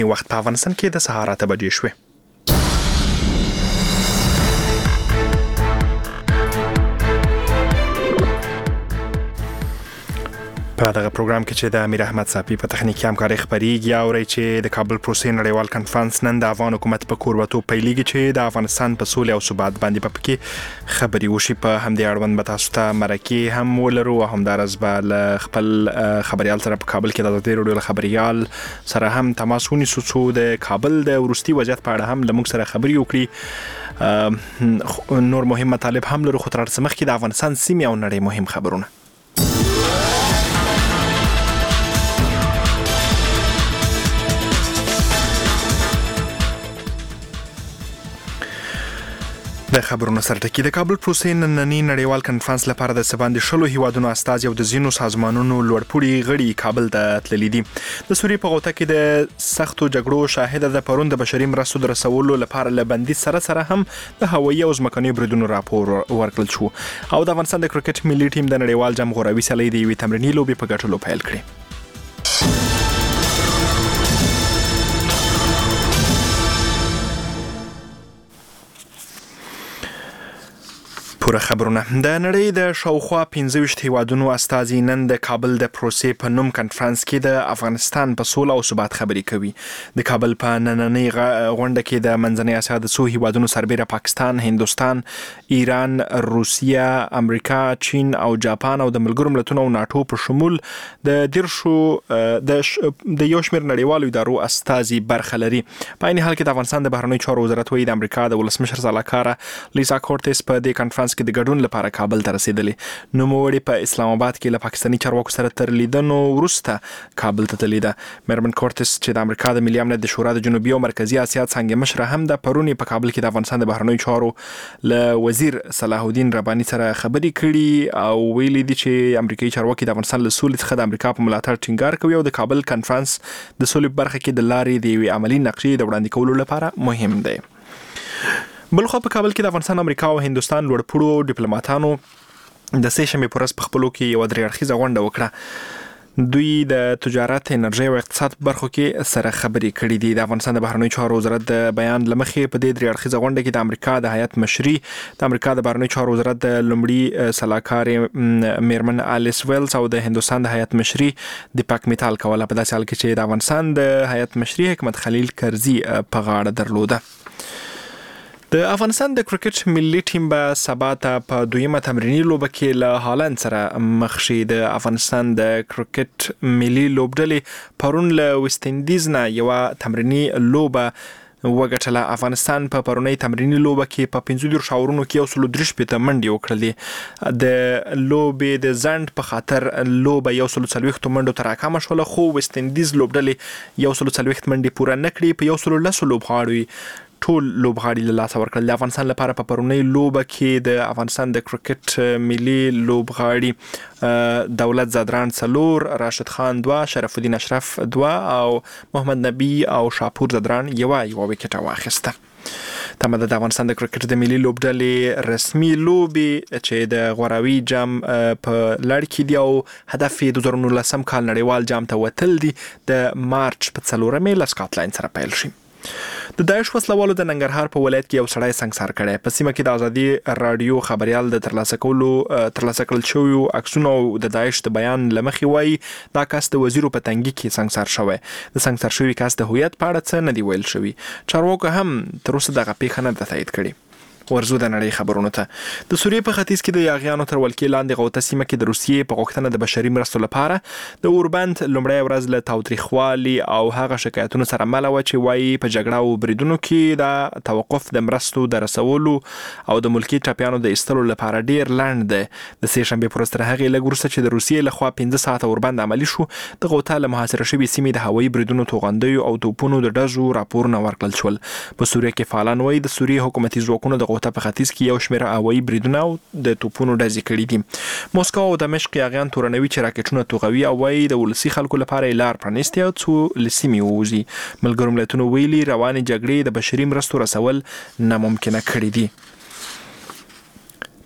وخت په افغانستان کې د سهار 8 بجې شوې. په دغه پروګرام کې چې د امیر احمد صافي په تخنیکي همکارۍ خبرېږي اورئ چې د کابل پروسې نړیوال کنفرانس نن د افغان حکومت په کوربتوب پیلېږي چې د افغانستان په سولې او ثبات باندې په کې خبرې وشي. په همدې اړوند به تاسو ته مرکې هم ولرو او همداراز به له خپل خبريال سره په کابل کې د ازادي راډیو خبريال سره هم تماس ونیسو څو د کابل د وروستي وضعیت په اړه هم له موږ سره خبرې وکړي. نور مهم مطالب هم لرو خو تر څه مخکې د افغانستان سیمې او نړۍ مهم خبرونه. د خبرونو سره ټکی د کابل پروسې نننی نړیوال کنفرانس لپاره د سباندې 10 هیوادونو استازي او د زینو سازمانونو لوړپوړي غړي کابل ته تللي دي. د سوریې په غوټه کې د سختو جګړو شاهده د پرون د بشري مرستو د رسولو لپاره له بندي سره هم د هوایي او ځمکني بریدونو راپور ورکړل شو او د افغانستان د کرکټ ملي ټیم د نړیوال جام غوراوي سیالۍ د یوې تمریني لوبې په ګټلو پیل کړې. پوره خبرونه. د نړۍ د شاوخوا 15 هیوادونو استازي نن د کابل د پروسې په نوم کنفرانس کې د افغانستان په سوله او ثبات خبرې کوي. د کابل په نننۍ غونډه کې د منځنۍ اسیا د څو هیوادونو سربېره پاکستان، هندوستان، ایران، روسیه، امریکا، چین او جاپان او د ملګرو ملتونو او ناتو په شمول د دیرشو د یو شمېر نړیوالو ادارو استازي برخه لري. په عین حال کې د افغانستان د بهرنیو چارو وزارت وایي د امریکا د ولسمشر سلاکاره لیسا کورټس په دې کنفرانس کې د ګډون لپاره کابل ته رسیدلې. نوموړي په اسلام آباد کې له پاکستاني چارواکو سره تر لیدنو وروسته کابل ته تللې ده. میرمن کورټس چې د امریکا د ملي امنیت د شورا د جنوبي او مرکزی اسیا څنګه مشره هم د پرونی په کابل کې د افغانستان د بهرنیو چارو له وزیر صلاح الدین رباني سره خبرې کړي او ویلي دي چې امریکایي چارواکي د افغانستان له سولې څخه د امریکا په ملاتړ ټینګار کوي او د کابل کنفرانس د سولې برخه کې د لارې د یوې عملی نقشې د وړاندې کولو لپاره مهم دی. بلخو په کابل کې د افغانستان، امریکا او هندوستان لوړپوړو ډیپلوماټانو د سه شنبې پر ورځ په خپلو کې یو درې اړخیزه غونډه وکړه. دوی د تجارت، انرژي او اقتصاد برخو کې سره خبرې کړې دي. د افغانستان د بهرنیو چارو وزارت د بیان لمخې په دې درې اړخیزه غونډه کې د امریکا د هیات مشري، د امریکا د بهرنیو چارو وزارت د لومړي سلاکار میرمن الیس ویلز او د هندوستان د هیات مشري دیپاک میتال کوله. په داسې حال کې چې د افغانستان د هیات مشري حکمت خلیل کرزي په غاړه درلوده. د افغانستان د کرکټ ملي ټیم به سبا ته په دویمه تمرینی لوبه کې له هالند سره مخ شي. د افغانستان د کرکټ ملي لوبډلې پرون له ویسټ اندیز نه یو تمرینی لوبه وګټله. افغانستان په پرونی تمرینی لوبه کې په 15 شاورونو کې 133 منډې وکړلې. د لوبې د ځنډ په خاطر لوبه 140 منډو تر راکمه شوله، خو ویسټ اندیز لوبډلې 140 منډې پوره نکړي. په 110 لوبغاړو ټول لوبغاړي له لاسه ورکړل. د افغانستان لپاره په پرونی لوبه کې د افغانستان د کرکټ ملي لوبغاړي دولت زادران 4، راشد خان 2، شرف الدین اشرف 2 او محمد نبی او شاپور زادران یو وکټه واخیسته. تمه د افغانستان د کرکټ د ملي لوبډلې رسمي لوبي چې د غوراوي جام په لړ کې دی او هدف یې 2019 کال نړیوال جام ته وتل دي د مارچ په 4 له سکاټلند سره پیل شي. د داعش وسلوالو د ننګرهار په ولایت کې یو سړی سنګسار کړی. په سیمه کې د ازادي رادیو خبريال د ترلاسه کړل شوی عکسونه او د داعش د بیان لمخې وایي دا کس د وزیرو په تنګي کې سنګسار شوی. د سنګسار شوی کس د هویت په اړه څه نه دی ویل شوی. چارواکو هم تر اوسه دغه پیښه نه ده تایید کړې. ورزو د نړۍ خبرونو ته. د سوریې په ختیځ کې د یاغیانو تر ولکې لاندې غوټه سیمه کې د روسیې په غوښتنه د بشري مرستو لپاره د اوربند لومړی ورځ له تاوتریخوالي او هغه شکایتونو سره مل و چې وایي په جګړه او بریدونو کې د توقف د مرستو د رسولو او د ملکی ټاپیانو د ایستلو لپاره ډیر لاند ده. د سه شنبې پر ورځ تر هغې لږ وروسته چې د روسیې لخوا 15 ساعته اوربند عملی شو، د غوټه له محاصره شوې سیمې د هوایي بریدونو، توغندیو او توپونو د ډزو راپورونه ورکړل شول. په سوریه کې فعالان وایي د سوریې حکومتي ځواکونو د غوټه په ختیځ کې یو شمېر هوایي بریدونه او د توپونو ډزې کړي دي. موسکو او دمشق یاغیان تورنوي چې راکټونه توغوي او وایي د ولسي خلکو لپاره لار پرانیستي او څو لسیمې ووځي. ملګرو ملتونو ویلي روانې جګړې د بشري مرستو رسول ناممکنه کړي دي.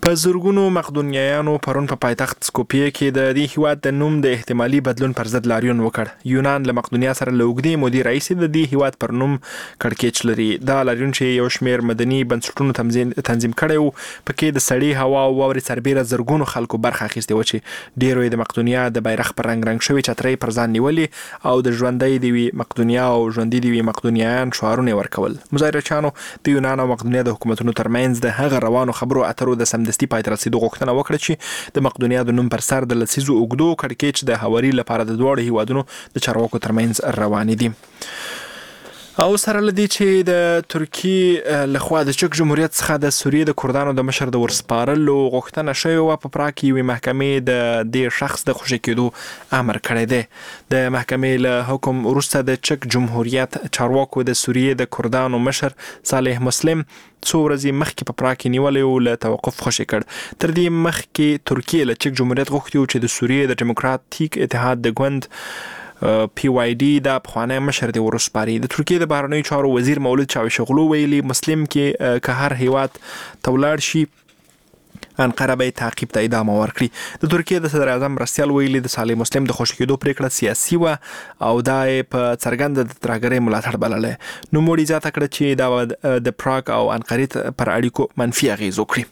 په زرګونو مقدونیایانو پرون په پایتخت سکوپیه کې د دې هیواد د نوم د احتمالي بدلون پر ضد لاریون وکړ. یونان له مقدونیا سره له اوږدې مودې راهیسې د دې هیواد پر نوم کړکېچ لري. دا لاریون چې یو شمېر مدني بنسټونو تنظیم کړی و، پکې د سړې هوا او واورې سربیره زرګونو خلکو برخه اخیستې وه چې ډېرو یې د مقدونیا د بیرغ پر رنګ شوې چترۍ پر ځان نیولې او د ژوندی دې وي مقدونیا او ژوندي دې وي مقدونیایان شعارونه ورکول. مظاهرچیانو د یونان او مقدونیا د حکومتونو ترمنځ د هغه روانو خبرو اترو د سمدستي پای ته رسیدو غوښتنه وکړه چې د مقدونیا د نوم پر سر د لسیزو اوږدو کړکېچ د هواري لپاره د دواړو هیوادونو د چارواکو ترمنځ روانې دي. او سره لدی چې د ترکیې لخوا د چک جمهوریت څخه د سوریې د کردانو د مشر د ورسپارلو غوښتنه شوې وه، په پراګ کې یوې محکمې د دې شخص د خوشي کېدو امر کړی دی. د محکمې له حکم وروسته د چک جمهوریت چارواکو د سوریې د کردانو مشر صالح مسلم څو ورځې مخکې په پراګ کې نیولی و له توقف خوشي کړ. تر دې مخکې ترکیې له چک جمهوریت غوښتي و چې د سوریې د ډیموکراتیک اتحاد د ګوند PYD د پخوانی مشر دی ورسپاري. د ترکیې د بهرنیو چارو وزیر مولود چاوشغلو ویلي مسلم کې که هر هیواد ته ولاړ شي انقره به تعقیب ته ادامه ورکړي. د ترکیې د صدر اعظم مرستیال ویلي د صالح مسلم د خوشي کېدو پریکړه سیاسي وه او دا په څرګنده د ترهګرۍ ملاتړ بللی. نوموړي زیاته کړه چې دا د پراګ او انقرې پر اړیکو منفي اغیز وکړي.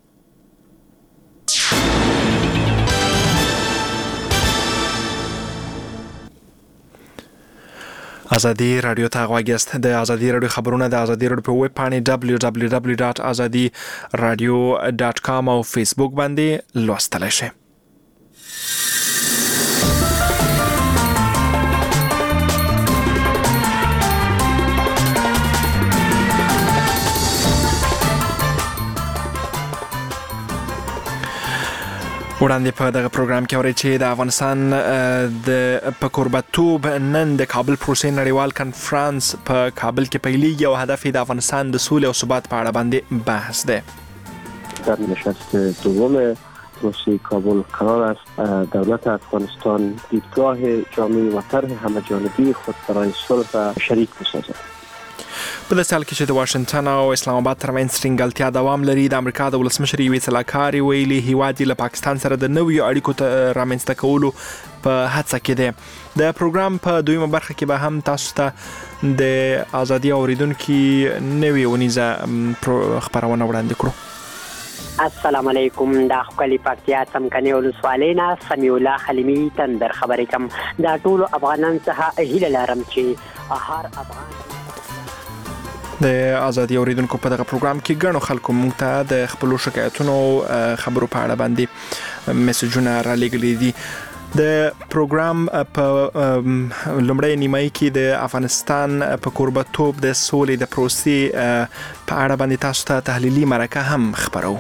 ازادي رادیو ته غوږ یاست. د ازادي رادیو خبرونه د ازادي رادیو په ویب پاڼې www.azadiradio.com او فیسبوک باندې لوستلی شئ. وړاندې په دغه پروګرام کې اورئ چې د افغانستان د په کوربتوب نن د کابل پروسې نړیوال کنفرانس په کابل کې پیلیږي او هدف د افغانستان د سولې او ثبات په اړه باندې بحث دی. در نشست دوم پروسه کابل قرار است دولت افغانستان دیدگاه جامع و طرح همه‌جانبی خود برای صلح شریک بسازد. په داسې حال کې چې د واشنگټن او اسلام آباد ترمنځ ټینګلتیا دوام لري، د امریکا د ولسمشر یوې سلاکارې ویلي هیواد له پاکستان سره د نویو اړیکو رامنځته کولو په هڅه کې دی. د پروګرام په دویمه برخه کې به هم تاسو ته د ازادي اوریدونکو نوې ونیزه خبرونه وړاندې کړو. السلام علیکم. دا خپل پکتیا څمکني ولسوالۍ نه سمیع الله حلیمي تندر خبرې کوم. دا ټول افغانان څخه هیله لرم چې هر افغان د ازادي اوریدونکو په دغه پروګرام کې ګڼو خلکو موږ ته د خپلو شکایتونو خبرو په اړه باندې میسجونه را لېږلي دي. د پروګرام په لومړۍ نیمایي کې د افغانستان په کوربتوب د سولې د پروسې په اړه باندې تاسو ته تحلیلي مرکه هم خبرو.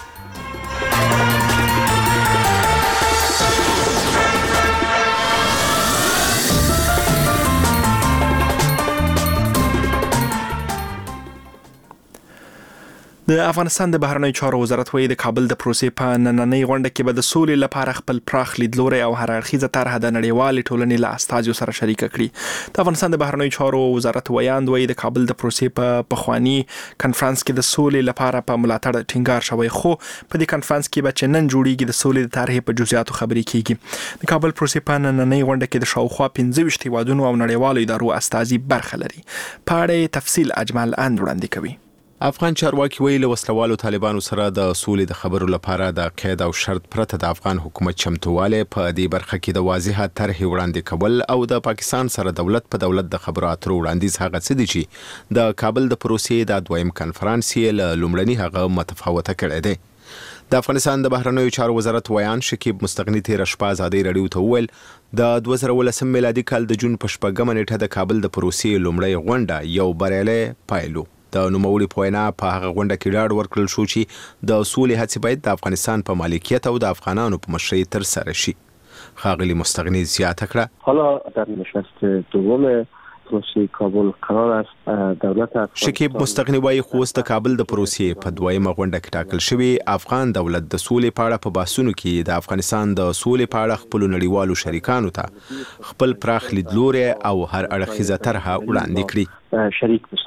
د افغانستان د بهرنیو چارو وزارت وایي د کابل د پروسې په نننۍ غونډه کې به د سولې لپاره خپل پراخ لیدلوری او هر اړخیزه طرحه د نړیوالې ټولنې له استازیو سره شریکه کړي. د افغانستان د بهرنیو چارو وزارت ویاند وایي د کابل د پروسې په پخوانی کنفرانس کې د سولې لپاره په ملاتړ ټینګار شوی، خو په دې کنفرانس کې به چې نن جوړیږي د سولې د طرحې په جزئیاتو خبرې کیږي. د کابل پروسې په نننۍ غونډه کې د شاوخوا 15 هیوادونو او نړیوالو ادارو استازي برخه لري. په اړه تفصیل اجمل اند وړاندې کوي. افغان چارواکي ویلي له وسلوالو طالبانو سره د سولې د خبرو لپاره د قید او شرط پرته د افغان حکومت چمتواله په دې برخه کې د واضحه طرحې وړاندې کول او د پاکستان سره دولت په دولت د خبرو اترو وړاندیز هغه څه دي چې د کابل د پروسې د دویم کنفرانس یې له لومړني هغه متفاوته کړی دی. د افغانستان د بهرنیو چارو وزارت ویان شکیب مستغنی تیر شپه ازادي رادیو ته وویل د 2019 میلادي کال د جون په 8 نیټه د کابل د پروسې لومړی غونډه یو بریالی پایلو. د نوموړي په وینا په هغه غونډه کې ډاډ ورکړل شو چې د سولې هڅې باید د افغانستان په مالکیت او د افغانانو په مشرۍ ترسره شي. ښاغلي مستغنی زیاته کړه حالا در نشست دوم پروسې کابل قرار است دولت شکیب مستغنی وایي خو اوس د کابل د پروسې په دویمه غونډه کې ټاکل شوی افغان دولت د سولې په اړه په بحثونو کې د افغانستان د سولې په اړه خپل نړیوالو شریکانو ته خپل پراخ لیدلوری او هر اړخیزه طرحه وړاندې کړي. شریک بسازد.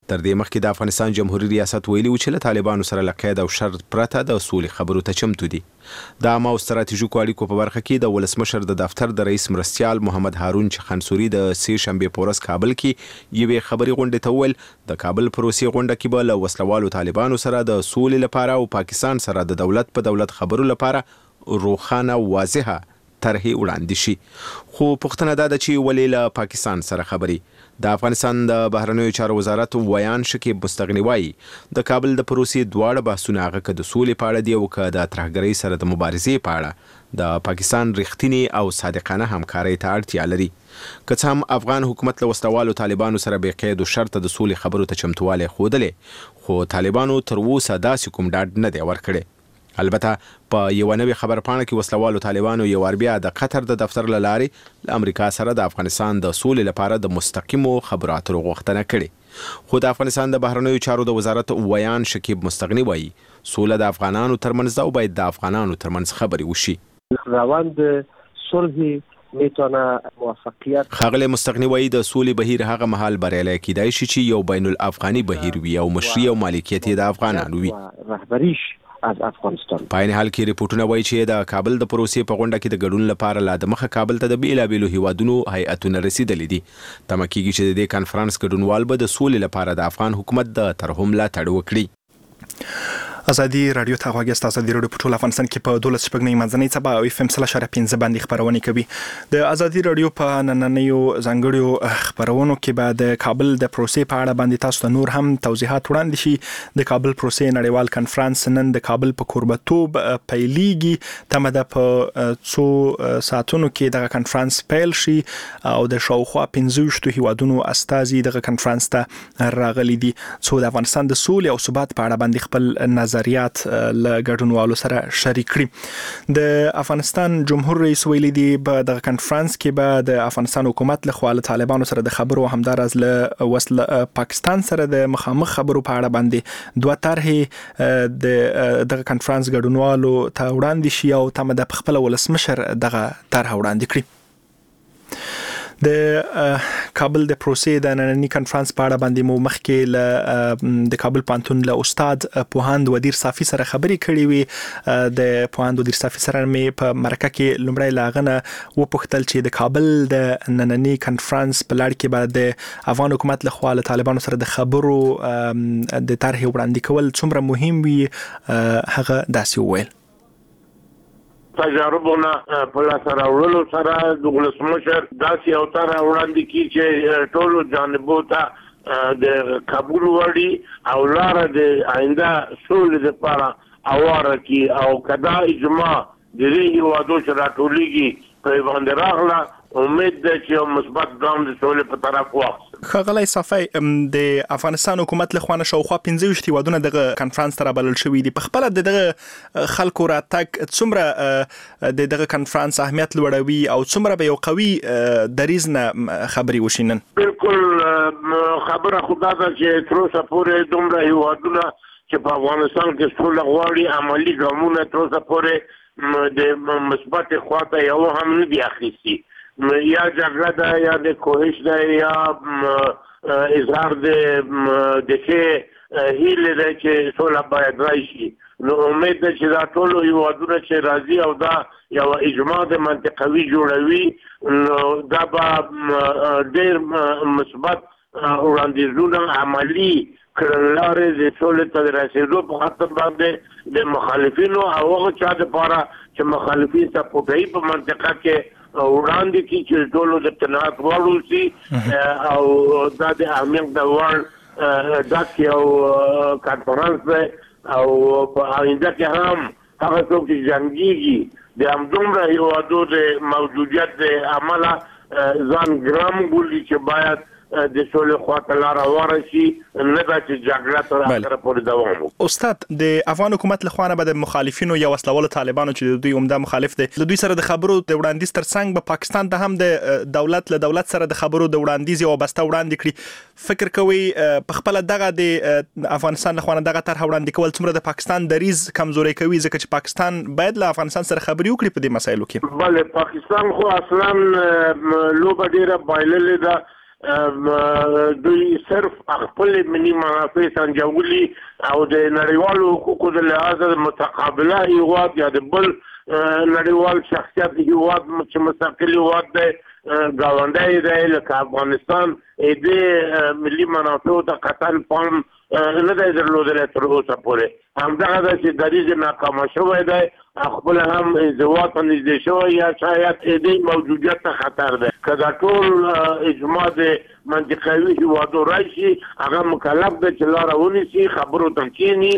تر دې مخکې د افغانستان جمهوریت ریاست ویلي و چې له طالبانو سره له قید او شرط پرته د سولې خبرو ته چمتو دي. د عامه او ستراتیژیکو اړیکو په برخه کې د ولسمشر د دفتر د رئیس مرستیال محمد هارون چخانسوري د سې شنبې په ورځ کابل کې یوې خبري غونډې ته وویل د کابل پروسې غونډه کې به له وسلوالو طالبانو سره د سولې لپاره او پاکستان سره د دولت په دولت خبرو لپاره روښانه واضحه طرحې وړاندې شي. خو پوښتنه دا ده چې ولې له پاکستان سره خبرې؟ د افغانستان د بهرنیو چارو وزارت ویان شکیب مستغني وایي د کابل د پروسې دواړه بحثونه هغه که د سولې په اړه دي او که د ترهګرۍ سره د مبارزې په اړه د پاکستان رښتینې او صادقانه همکارۍ ته اړتیا لري. که څه هم افغان حکومت له وسلوالو طالبانو سره بې قید و شرطه د سولې خبرو ته چمتوالی ښودلی، خو طالبانو تر اوسه داسې کوم ډاډ نه دی ورکړی. البته په یوه نوې خبرپاڼه کې وسلوالو طالبانو یو وار بیا د قطر د دفتر له لارې له امریکا سره د افغانستان د سولې لپاره د مستقیمو خبرو اترو غوښتنه کړې. خو د افغانستان د بهرنیو چارو د وزارت ویان شکیب مستغني وایي سوله د افغانانو ترمنځ ده او باید د افغانانو ترمنځ خبرې وشي. روند صلح میتونه موفقیت ښاغلی مستغني وایي د سولې بهیر هغه مهال بریالی کیدای شي چې یو بین الافغاني بهیر وي او مشري او مالکیت یې د افغانانو وي. رهبریش از افغانستان. په عین حال کې ریپورتونه وایي چې د کابل د پروسې په غونډه کې د ګډون لپاره لا دمخه کابل ته د بیلابیلو هیوادونو هیئتونه رسیدلي دي. تمه کېږي چې د دې کانفرنس ګډونوال به د سولې لپاره د افغان حکومت د ترحم ملاتړ وکړي. ازادي رادیو ته غوږ یاست. ازادي رادیو په ټول افغانستان کې په 12 شپږ منځنۍ څپه او اف ام 3.15 باندې خبرونه کوي. د ازادي رادیو په نننیو ځانګړو خبرونو کې به د کابل د پروسې په اړه باندې تاسو ته نور هم توضیحات وړاندې شي. د کابل پروسې نړیوال کانفرنس نن د کابل په کوربتوب پیلېږي. تمه ده په څو ساعتونو کې دغه کانفرنس پیل شي او د شاوخوا 15 هیوادونو استازي دغه کانفرنس ته راغلي دي څو د افغانستان د سولې او ثبات په اړه باندې خپل نظریات له ګډونوالو سره شریک کړي. د افغانستان جمهور رئیس ویلي دی په دغه کانفرنس کې به د افغانستان حکومت له خوا له طالبانو سره د خبرو همدارز له پاکستان سره د مخامخ خبرو په اړه باندې دوه طرحې د دغه کانفرنس ګډونوالو ته وړاندې شي او تمه ده په خپل ولسمشر دغه طرح وړاندې کړي. د کابل د پروسې د نننی کانفرنس په اړه باندې مو مخکې له د کابل پانتون له استاد پوهاند ودیر صافي سره خبرې کړې وي. د پوهاند ودیر صافي سره مې په مرکه کې لومړی لاغنه وپوښتل چې د کابل د نننی کانفرنس په لړ کې به د افغان حکومت له خوا له طالبانو سره د خبرو د طرح وړاندې کول څومره مهم وي. هغه داسې وویل تجاربونه په لاس راوړلو سره د ولسمشر داسې یو طرح وړاندې کړي چې ټولو جانبو ته د قبول وړي او لاره د آینده سولې لپاره هواره کړي او کدا اجماع د دې هیوادو چې راټولېږي په باندې راغله امید ده چې مثبت ګام د سولې په طرف واخلي. ښاغلی صافی د افغانستان حکومت له خوا نه شاوخوا 15 هیوادونه دغه کانفرنس ته رابلل شوي دي. په خپله د دغه خلکو راتګ څومره د دغه کانفرنس اهمیت لوړوي او څومره به یو قوي دریځ نه خبرې وشي نن؟ بالکل خبره خو دا ده چې تر اوسه پورې دومره هیوادونه چې په افغانستان کې سوله غواړي عملي ګامونه تر اوسه پورې د مثبت خواته یو هم نه دي اخیستي. یا جګړه ده یا د کوهش ده یا اظهار د ښې هیلې ده چې سوله باید راشي. نو امید ده چې دا ټولو هیوادونه چې راځي او دا یو اجماع د منطقوي جوړوي نو دا به ډېر مثبت وړاندیزونه عملي کړنلارې د سولې ته د رسېدو په خاطر باندې د مخالفینو او هغه چا دپاره چې مخالفین ته پوټوي په منطقه کې وړاندې کړي چې ټولو د قناعت وړ اوسي او دا د اهمیت د وړ ډک یو کانفرنس دی او په آینده کې هم هغه څوک چې جنګېږي د همدومره هیوادو د موجودیت د امله ځان ګرام بولي چې باید د سولې خواته لار هواره شي نه دا چې جګړه تر اخره پورې دوام وکړي. استاد د افغان حکومت له خوا نه به د مخالفینو یا وسلوالو طالبانو چې دوی عمده مخالف دي له دوی سره د خبرو د وړاندیز ترڅنګ به پاکستان ته هم د دولت سره د خبرو د وړاندیز یو بسته وړاندې کړي. فکر کوي په خپل دغه د افغانستان له خوا نه دغه طرح وړاندې کول څومره د پاکستان دریځ کمزوري کوي ځکه چې پاکستان باید له افغانستان سره خبرې وکړي په دې مسایلو کې؟ بله پاکستان خو اصلا لوبه ډیره بایللې ده دوی صرف خپل ملي منافع سنجولي او د نړیوالو حقوقو د لحاظ متقابله هیواد یا د بل نړیوال شخصیت هیواد چې مستقل هیواد دی ګاونډی دی لکه افغانستان د ملي منافعو ته قطعا پام نه دی درلودلی تر اوسه پورې همدغه ده چې دریځ ناکامه شوی دی خپل هم انزوا ته نږدې شوی یا شاید د موجودیت ته خطر دی که دا ټول اجماع د منطقوي هیوادو راشي هغه مکلف دی چې لاره ونیسي خبرو ته کښېني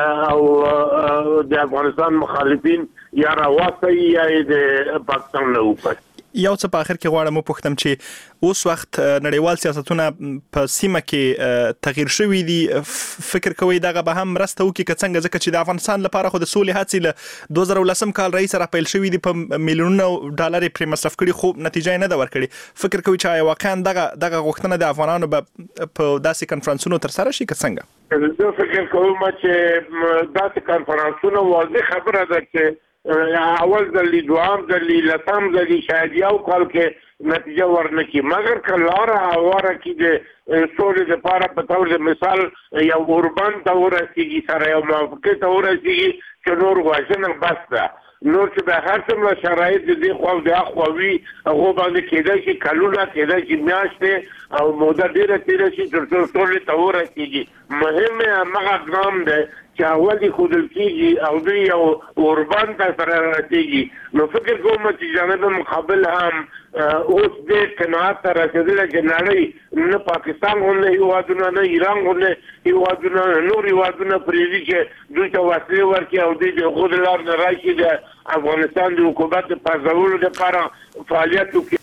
او د افغانستان مخالفین یا راواستوي یا یې د پاکستان نه وپس. یو څه په اخر کې غواړم وپوښتم چې اوس وخت نړیوال سیاستونه په سیمه کې تغییر شوي دي فکر کوئ دغه به هم مرسته وکړي که څنګه ځکه چې د افغانستان لپاره خو د سولې هڅې له 2010 کال راهیسې راپیل شوي دي په میلیونونو ډالر یې پرې مصرف کړي خو نتیجه یې نه ده ورکړې فکر کوئ چې واقعا دغه غوښتنه د افغانانو به په داسې کنفرانسونو ترسره شي که څنګه؟ زه فکر کوم چې داسې کنفرانسونه واضح خبره ده چې اول ځلې دوام ځلې لسم ځلې شاید یو کال کې نتیجه ورنکړي مګر که لاره هواره کړي د سولې دپاره په طور د مثال یو اوربند ته ورسېږي سره یو موافقې ته ورسېږي چې نور وژنه بس ده نور چې به هر څومره شرایط د دې خوا او د هخوا وي هغو باندې کېدای شي کلونه کېدای شي میاشتې او موده ډېره تېره شي تر څو سولې ته ورسېږي مهم یې همغه ګام دی چې اول یې ښودل کېږي او دوی یو اوربند ته سره رسېږي نو فکر کوم چې جانب مقابل هم اوس دې قناعت ته رسېدلی چې نړۍ نه پاکستان غوندې هېوادونه نه ایران غوندې هېوادونه نور هېوادونه پرېږدي چې دوی ته وسلې ورکړي او دوی د هغو د لارې نه راشي د افغانستان د حکومت د پرځولو لپاره فعالیت وکړي.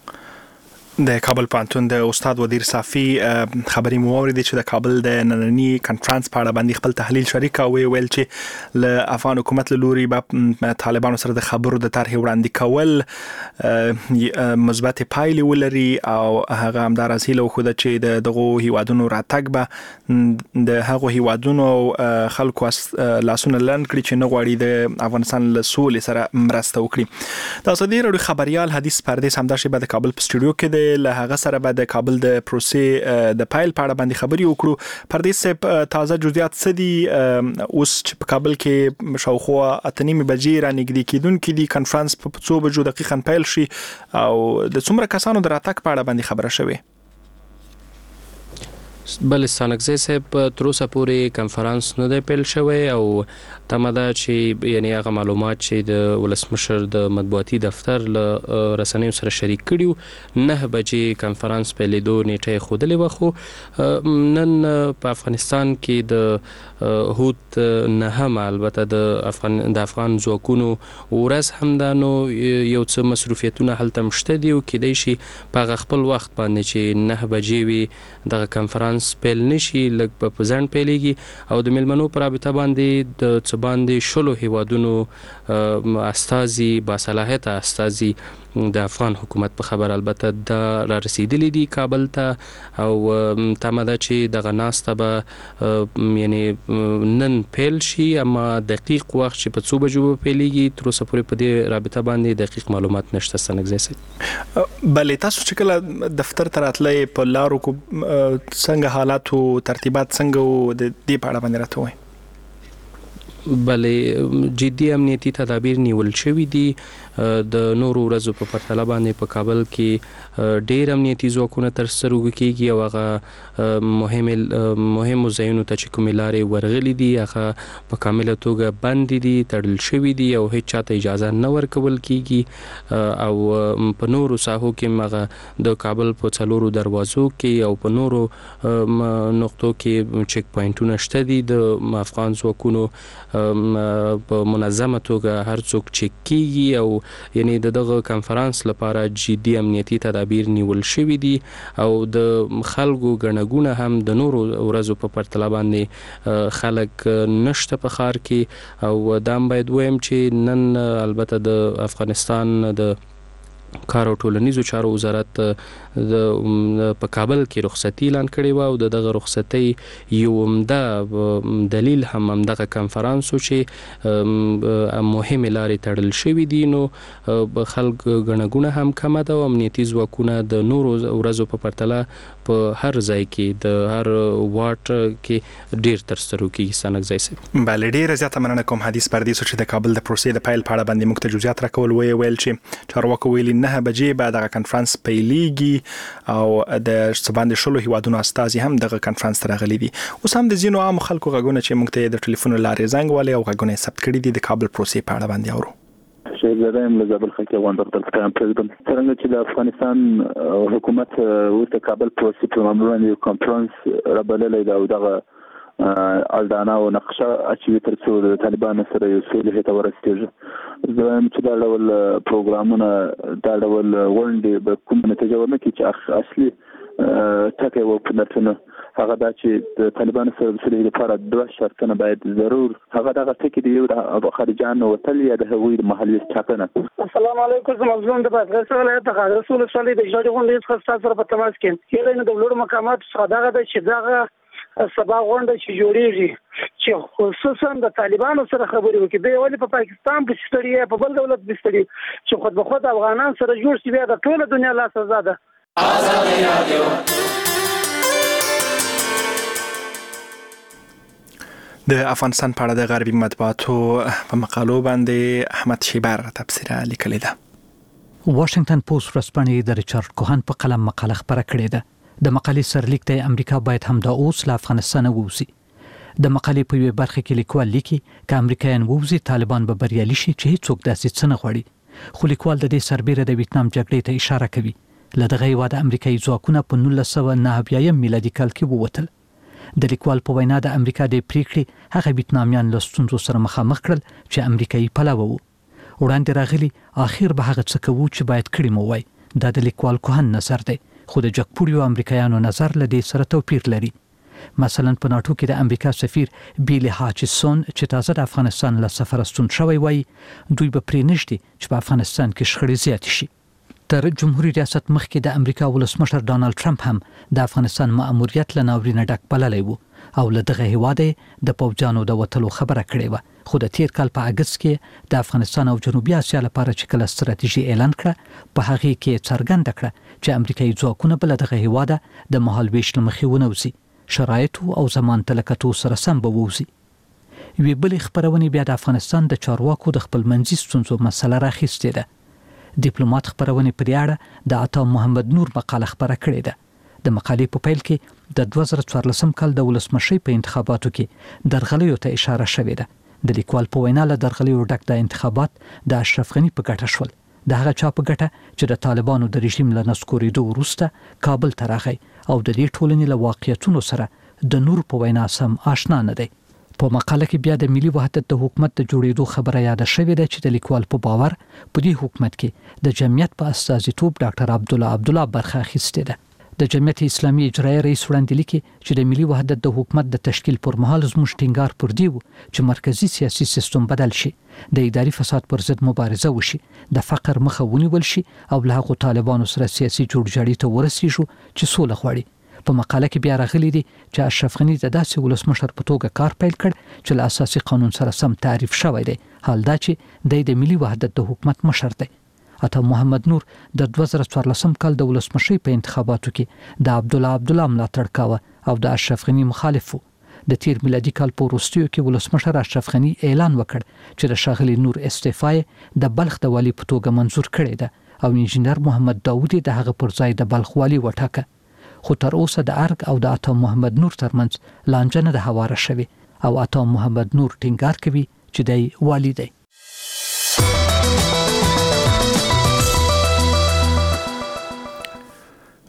د کابل پوهنتون د استاد ودیر صافي خبرې مو واورېدې چې د کابل د ننني کنفرانس په اړه باندې خپل تحلیل شریک او ویل چې له افغان حکومت له لوري به طالبانو سره د خبرو د طرحې وړاندې کول مثبت پایلې ولري او هغه همداراز هیله وښوده چې د دغو هیوادونو راتګ به د هغو هیوادونو خلکو لاسونه لنډ کړي چې نه غواړي د افغانستان له سولې سره مرسته وکړي. د ازادي راډیو خبریال حدیث پردیس همداشې به د کابل په سټوډیو کې له هغه سره به د کابل د پروسې د پایل په اړه باندې خبرې وکړو. پردیس صاحب تازه جزئیات څه دي اوس چې په کابل کې شاوخوا 8:30 بجې رانږدې کېدونکي دي کنفرانس په 2 بجو دقیقاً پیل شي او د څومره کسانو د راتګ په اړه باندې خبره شوې؟ بل ستانکزی صاحب تر اوسه پورې کنفرانس نه دی پیل شوی او تمه ده چې یعنی هغه معلومات چې د ولسمشر د مطبوعاتي دفتر له رسنیو سره شریک کړي 9 بجې کنفرانس پیلېدو نیټه ښودلې وه خو نن په افغانستان کې د هوت نهم البته د افغان ځواکونو ورځ هم ده نو یو څه مصروفیتونه هلته مشته دي او کیدای شي په هغه خپل وخت باندې چې 9 بجې وي دغه کنفرانس پیل نشي لږ په ځنډ پیلېږي او د میلمنو په رابطه باندې د څه باندې 10 هیوادونو استازي باصلاحیته استازي د افغان حکومت په خبر البته دا را رسیدلی دي کابل ته او تمه ده چې دغه ناسته به یعنی نن پیل شي اما دقیق وخت چې په 2 بجو پیلېږي تر اوسه پورې په دې رابطه باندې دقیق معلومات نشته. ستانکزی صاحب بلې تاسو چې کله دفتر ته راتلئ په لارو کو څنګه حالات او ترتیبات څنګه د دې په اړه باندې راته وایي؟ بلې جدي امنیتي تدابیر نیول شوي دي د نورو ورځو په پرتله باندې په کابل کې ډېر امنیتي ځواکونه ترسره کېږي او هغه مهمو ځایونو ته چې کومې لارې ورغلي دي هغه په کامله توګه بند دي تړل شوي دي او هیڅ چاته اجازه نه ورکول کېږي او په نورو ساحو کې هغه د کابل په 4 دروازو کې او په نورو نقطو کې چک پوینټونه شته دي د افغان ځواکونو په منظمه توګه هر څوک چک کیږي او یعنی دغه کنفرانس لپاره جدي امنیتي تدابیر نیول شوي دي او د خلکو ګڼګونه هم د نورو ورځو په پرتله باندې خلک نشته په ښار کې او دا باید وایم چې نن البته د افغانستان د کار او ټولنیزو چارو وزارت په کابل کې رخصتي اعلان کړې و او دغه رخصتي یو عمده دلیل هم دغه کانفرنس چې مهمه لارې تړل شوې دي نو خلک غنغونه هم کم ده او امنیتي ځواکونه د نورو ورځو په پرتله په هر ځای کې د هر واټ کې ډیر تر سترو کې سنګ ځای سي بل ډیر زیاته مننه کوم حدیث پردیسو چې د کابل د پروسې د پایل په اړه باندې مخ ته جزئیات راکول ویل چې چارواکو ویلي 9 بجې بعد دغه کانفرنس پیلېږي او د سباند شلو هیوادونو استازي هم دغه کانفرنس ته راغلي دي اوس هم د زینو عام خلکو غږونه چې موږ ته د ټلیفون لارې زنګ والي او غږونه ثبت کړي دي د کابل پروسې په اړه باندې اورو شهزاده ملزبل خکي وندر د پرزیدنت څنګه چې د افغانستان حکومت ورته کابل پروسې په مامورانو یو کانفرنس رابللې دا او دغه الدانا او نقشه اچوي تر څو د طالبانو سره یو سولې ته ورسېږي زم چې دا ډول پروګرامونه دا ډول ورندې به کوم نتیجه ورنکړي چې اصلي ټکي و په نتونه هغه دا چې د طالبانو سره د سولې لپاره دوه شرطونه باید ضرور هغه دغه ټکي دی د خارجانو وتل یا د هغوی د محلي ټاکنه. السلام علیکم مظلوم د بادغیس ولایت د رسول صلی د اجازه غونډې څخه سره په تماس کې یله د لوړ مقامات څخه دغه د چې دغه سبا غونډه چې جوړیږي چې خصوصا د طالبانو سره خبرې وکړي د ولې په پاکستان په ستړي په بل دولت بستړي چې خود به خود افغانان سره جوړ شي بیا د ټول دنیا لا سزاده آزادي رادیو د افغانستان په اړه د غربي مطبوعاتو په مقالو باندې احمد شیبر تفسیر لیکلی ده. واشنگټن پوسټ ورځپاڼې د ریچارډ کوهن په قلم مقاله خبره کړې ده. د مقالې سرلیک ته امریکا باید هم د اوس له افغانستان ووزي. د مقالې په یوه برخه کې لیکوال لیکي چې امریکایان ووزي طالبان به بریالي شي چې هیڅوک داسې څه نه غواړي خو لیکوال د دې سربېره د ویتنام جګړې ته اشاره کوي. له دغه هېواده امریکایي ځواکونه په 1990 میلادي کال کې ووتل. د لیکوال په وینا د امریکا د پریکړې هغه ویتنامیان له ستونزو سره مخامخ کړل چې امریکایي پلوه وو. وړاندې راغلي اخر به هغه څه کوو چې باید کړی مو وای. دا د لیکوال کوهن نظر دی خو د جګپوړیو امریکایانو نظر له دې سره توپیر لري. مثلا په ناتو کې د امریکا سفیر بیلی هاچسون چې تازه د افغانستان له سفر ستون شوی وای دوی به پرې نشدي چې په افغانستان کې شخړې زیات شي. تر جمهوریت ریاست مخکې د امریکا ولسمشر ډانلډ ټرمپ هم د افغانستان مأموریت له ناورینه ډک بللی وو او له دغه هیواده د پوځیانو د وټلو خبره کړې و خو د تیر کال په اگست کې د افغانستان او جنوبي اسیا لپاره چې کله ستراتیژي اعلان کړه په هغه کې څرګنده کړه چې امریکایي ځواکونه بل دغه هیواده د مهال ویش لمخې ونوزي شرایط او زمان تلکتو سره سم به ووزي. وی بل خبرونه بیا د افغانستان د چارواکو د خپل منځي ستونزو مسله راخیستې ده. ډیپلوماټ خبرونه پر اړه د عطا محمد نور مقاله خبره کړې ده. د مقالې په پیل کې د 2014 کال د ولسمشي په انتخاباتو کې درغلیو ته اشاره شوې ده. د لیکوال په وینا له درغلیو ډک د انتخابات د اشرف غنی په ګټه شول. د هغه چا په ګټه چې د طالبانو د رژیم له نسکورېدو وروسته کابل ته راغی او د دې ټولنې له واقعیتونو سره د نور په وینا سم آشنا نه دی. په مقاله کې بیا د ملي وحدت د حکومت د جوړېدو خبره یاد شوې ده چې د لیکوال په باور په دې حکومت کې د جمعیت په استازیتوب ډاکټر عبدالله برخه اخیستې ده. د جمعیت اسلامي اجرایي رئیس وړاندې لیکي چې د ملي وحدت د حکومت د تشکیل پر مهال زموږ ټینګار پر دی چې مرکزی سیاسي سیستم بدل شي، د اداري فساد پر ضد مبارزه وشي، د فقر مخه ونیول شي او له هغو طالبانو سره سیاسي جوړجاړي ته ورسیږو چې سوله غواړي. په مقاله کې بیا راغلي دي چې اشرف غنی د داسې ولسمشر په توګه کار پیل کړ چې له اساسي قانون سره سم تعریف شوی دی، حال دا چې د ملي وحدت د حکومت مشر دی. عطا محمد نور د 2014 کال د ولسمشي په انتخاباتو کې د عبدالله ملاتړ کاوه او د اشرف غنی مخالف و. د تیر میلادي کال په وروستیو کې ولسمشر اشرف غنی اعلان وکړ چې د شاغلي نور استعفای د بلخ د والی په توګه منزور کړی ده او انجینر محمد داوودی د هغه پر ځای د بلخ والی وټاکه. خو تر اوسه د ارګ او د عطا محمد نور ترمنځ لانجه نه ده هواره شوې او عطا محمد نور ټینګار کوي چې دی والی دی.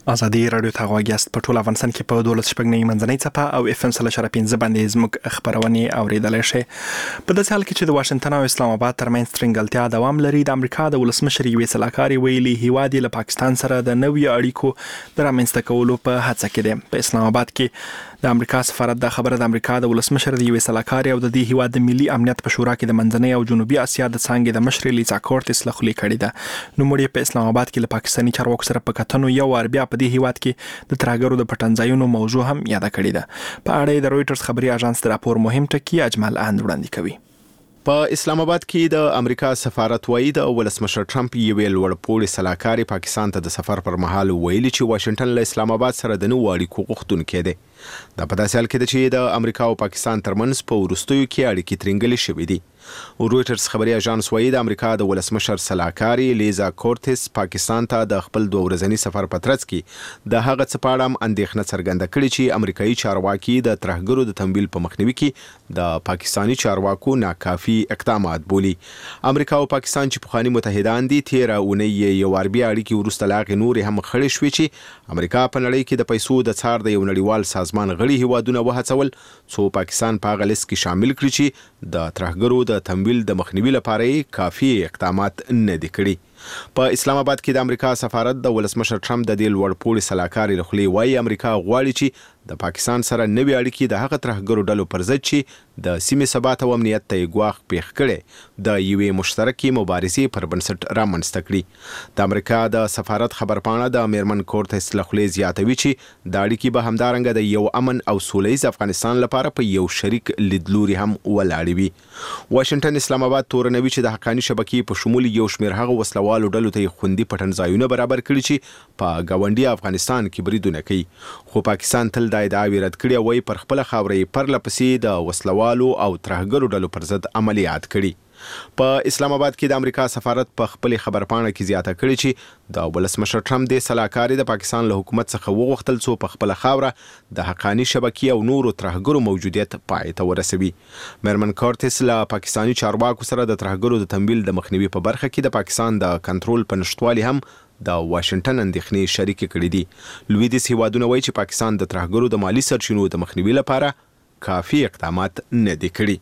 ازادي رادیو ته غواګیاست په ټول افغانستان کې په 12 منځنۍ څپه او اف ام 3.15 باندې زموږ خبرونه اوریدلای شئ. په داسې حال کې چې د واشنگټن او اسلام آباد ترمنځ ترنګلتیا دوام لري، د امریکا د ولسمشر یوې سلاکاري ویلي هیواد له پاکستان سره د نوې اړیکو د رامنځته کولو په هڅه کې دی. په اسلام آباد کې د امریکا سفارت د خبره د امریکا د ولسمشر د یوې سلاکاري او د دې هیواد د ملي امنیت په شورا کې د منځنۍ او جنوبي اسیا د څنګه د مشر لیزا کورټس لخوا کړی ده. نو مړي په اسلام آباد کې له پاکستاني چارواکو سره په کتنو یو ور بیا په دې هیواد کې د ترهګرو د پټنځایونو موضوع هم یاد کړی ده. په اړه د رويټرز خبري اژانس د راپور مهم ټکی اجمل اند وړاندې کوي. په اسلام آباد کې د امریکا سفارت وایي د ولسمشر ټرمپ یوې لوړپوړي سلاکاري پاکستان ته د سفر پر مهال ویلي چې واشنگټن له اسلام آباد سره د نوو اړیکو غوښتونکی دی. دا په داسې حال کې چې د امریکا او پاکستان ترمنځ په وروستیو کې اړیکې ترنګلې شوې دي. رويټرز خبري اژانس وایي د امریکا د ولسمشر سلاکاري لیزا کورټس پاکستان ته د خپل 2 ورځني سفر په ترڅ کې د هغه څه په اړه اندېښنه څرګنده کړې چې امریکایي چارواکي د ترهګرو د تمویل په مخنیوي کې د پاکستاني چارواکو ناکافي اقدامات بولي. امریکا او پاکستان چې پخوانی متحدان دي، 13 اونۍ یو اربي اړیکې وروسته لاغې نور هم خړې شوې چې امریکا په نړۍ کې د پیسو د څار د یو نړیوال سازمان غړي هیوادونه وهڅول څو پاکستان په هغه لیست کې شامل کړي چې د ترهګرو د تمویل د مخنیوي لپاره کافي اقدامات نه دي کړي. په اسلام آباد کې د امریکا سفارت د ولسمشر ټرمپ د دې لوړپوړي سلاکاري لخوا وایي امریکا غواړي چې د پاکستان سره نوې اړیکې د هغه ترهګرو ډلو پر ضد چې د سیمې ثبات او امنیت ته ګواښ پیښ کړي د یوې مشترکې مبارزې پر بنسټ رامنځته کړي. د امریکا د سفارت خبرپاڼه د میرمن کورټس لخوا زیاتوي چې د اړیکې به همدارنګه د یو امن او سولهییز افغانستان لپاره په یو شریک لیدلوري هم ولاړ وي. واشنگټن اسلام آباد تورنوي چې د حقاني شبکې په شمول یو شمېر هغه وسلوالو ډلو ته خوندي پټنځایونه برابر کړي چې په ګاونډي افغانستان کې بریدونه کوي. خو پاکستان تل دا ادعا رد کړي وای پر خپل خاورې پرلپسې د وسلوالو او ترهګرو ډلو پر ضد عملیات کړي. په اسلام آباد کې د امریکا سفارت په خپل خبرپاڼه کې زیاته کړي چې د ولسمشر ټرمپ د سلاکاري د پاکستان له حکومت څخه وغوښتل څو په خپل خاوره د حقاني شبکې او نورو ترهګرو موجودیت پای ته ورسوي. میرمن کورټس له پاکستاني چارواکو سره د ترهګرو د تمویل د مخنیوي په برخه کې د پاکستان د کنټرول په نشټوالي هم د واشنگټن اندېښنې شریک کړي دي. لویدیځ هیوادونه وایي چې پاکستان د ترهګرو د مالی سرچینو د مخنیوي لپاره کافي اقدامات نه دي کړي.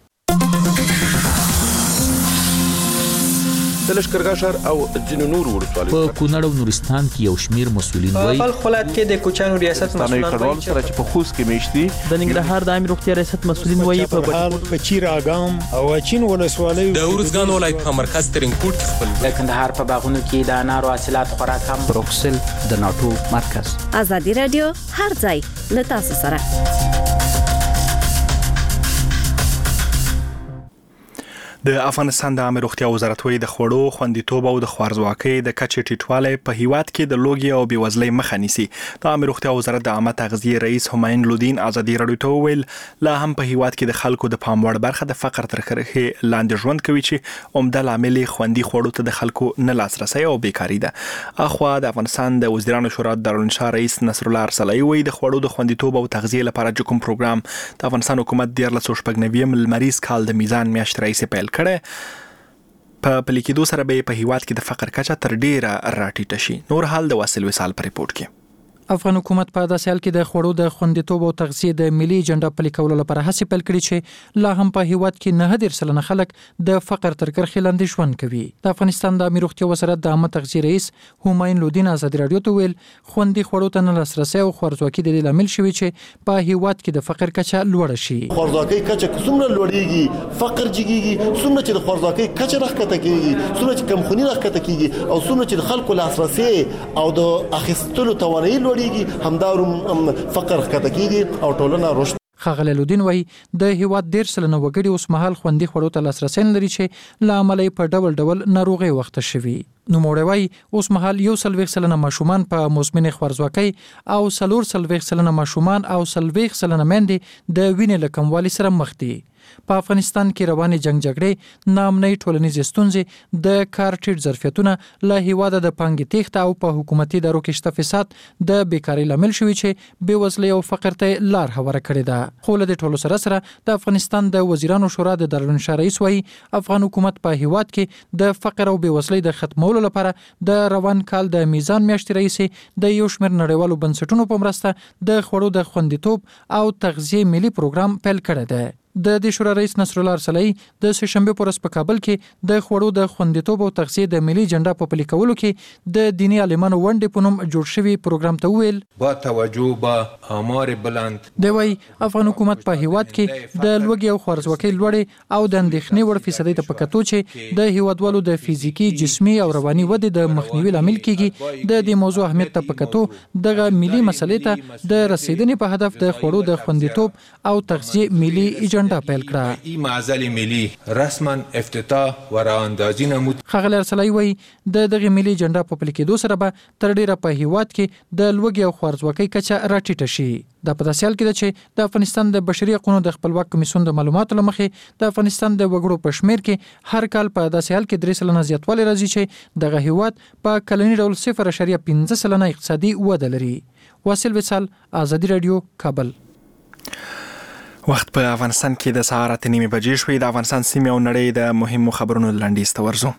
د لشکرګاه ښار او ځینو نورو ولسوالیو په کونړ او نورستان کې یو شمیر مسؤلین وایي په خپلات کې د کوچانو ریاست مسؤلین وایي سره چې په خوست کې میشتي د ننګرهار د عامه روغتیا ریاست مسؤلین وایي په چیراګام او چین ولسوالیو د ورزګان ولایت په مرکز ترنګوټ خپل د کندهار په باغونو کې د انارو حاصلات خورا کم. بروکسل د ناتو مرکز. ازادي رادیو هر ځای له تاسو سره. د افغانستان د عامه روغتیا وزارت وایي د خوړو خوندیتوب او د خوارځواکۍ د کچې ټیټوالی په هیواد کې د لوږې او بېوزلۍ مخه نیسي. د عامه روغتیا وزارت د عامه تغذیې رئیس همایون لودین ازادي رادیو ته وویل لا هم په هیواد کې د خلکو د پام وړ برخه د فقر تر کرښې لاندې ژوند کوي چې عمده لامل خوندي خوړو ته د خلکو نه لاسرسی او بیکاري ده. اخوا د افغانستان د وزیرانو شورا دارالانشا رئیس نصر الله ارسلای وایي د خوړو د خوندیتوب او تغذیې لپاره چې کوم پروګرام د افغانستان حکومت 1490 لمریز کال د میزان میاشت رئیس پیل کړه په پلي کېدو سره به په هیواد کې د فقر کچه تر ډیره راټیټه شي. نور حال د واصل وصال په ریپورت کې. افغان حکومت په داسې حال کې د خوړو د خوندیتوب او تغذیې د ملي اجنډا پلي کولو لپاره هڅې پیل کړې چې لا هم په هیواد کې 9% خلک د فقر تر کرښې لاندې ژوند کوي. د افغانستان د عامه روغتیا وزارت د عامه تغذیې رئیس همایون لودین ازادي رادیو ته ویل خوندي خوړو ته نه لاسرسی او خوارځواکي د دې لامل شوی چې په هیواد کې د فقر کچه لوړه شي. خوارځواکۍ کچه څومره لوړیږي، فقر جګیږي، څومره چې د خوارځواکۍ کچه راښکته کیږي، څومره چې کمخوني راښکته کیږي او څومره چې د خلکو لاسرسی او د اخیستلو توانایي لوړیږي، همدا فقر ښکته کیږي او ټولنه رشد. ښاغلی لودین وایي د هیواد 13% وګړي اوس مهال خوندي خوړو ته لاسرسی لري چې له امله په ډول ډول ناروغۍ وخته شوي. نوموړی وایي اوس مهال 40% ماشومان په مزمنې خوارځواکۍ او 40% ماشومان او 40% میندې د وینې له کموالي سره مخ دي. په افغانستان کې روانې جنگ جګړې، ناامنۍ، ټولنیزې ستونزې، د کار ټیټ ظرفیتونه، له هیواده د پانګې تیښته او په حکومتي ادارو کې شته فساد د بیکارۍ لامل شوي چې بېوزلۍ او فقر ته لار هواره کړې ده. خو له دې ټولو سره د افغانستان د وزیرانو شورا د دارالانشا رئیس وایي افغان حکومت په هیواد کې د فقر او بېوزلۍ د ختمولو لپاره د روان کال د میزان میاشتې راهیسې د یو شمېر نړیوالو بنسټونو په مرسته د خوړو د خوندیتوب او تغذیې ملي پروګرام پیل کړی دی. د دې شورا رئیس نصر الله ارسلۍ د سهشنبه په ورځ په کابل کې د خوړو د خوندیتوب او تغذیې د ملي اجنډا په پلي کولو کې د دیني عالمانو ونډې په نوم جوړ شوي پروګرام ته وویل با توجه به آمار بلند دی وايي افغان حکومت په هیواد کې د لوږې او خوارځواکۍ لوړې او د اندېښنې وړ فیصدۍ ته په کتو چې د هیوادوالو د فزیکي، جسمي او رواني ودې د مخنیوي لامل کیږي، د دې موضوع اهمیت ته په کتو دغه ملي مسلې ته د رسیدنې په هدف د خوړو د خوندیتوب او تغذیې ملي اجنډا پیل کړه. این معضل ملی رسما افتتاح و راه اندازی نمود. ښاغلی ارسلۍ وایي د دغه ملي اجنډا په پلي کېدو سره به تر ډیره په هیواد کې د لوږې او خوارځواکۍ کچه راټیټه شي. دا په داسې حال کې ده چې د افغانستان د بشري حقوقو د خپلواک کمیسیون د معلوماتو له مخې د افغانستان د وګړو په شمېر کې هر کال په داسې حال کې 3% زیاتوالی راځي چې دغه هیواد په کلني ډول 0.5% اقتصادي وده لري. واصل وصال، آزادي رادیو، کابل. وخت په افغانستان کې د سهار 8:30 بجې شوې. د افغانستان سیمې او نړۍ د مهمو خبرونو لنډیز ته ورځو.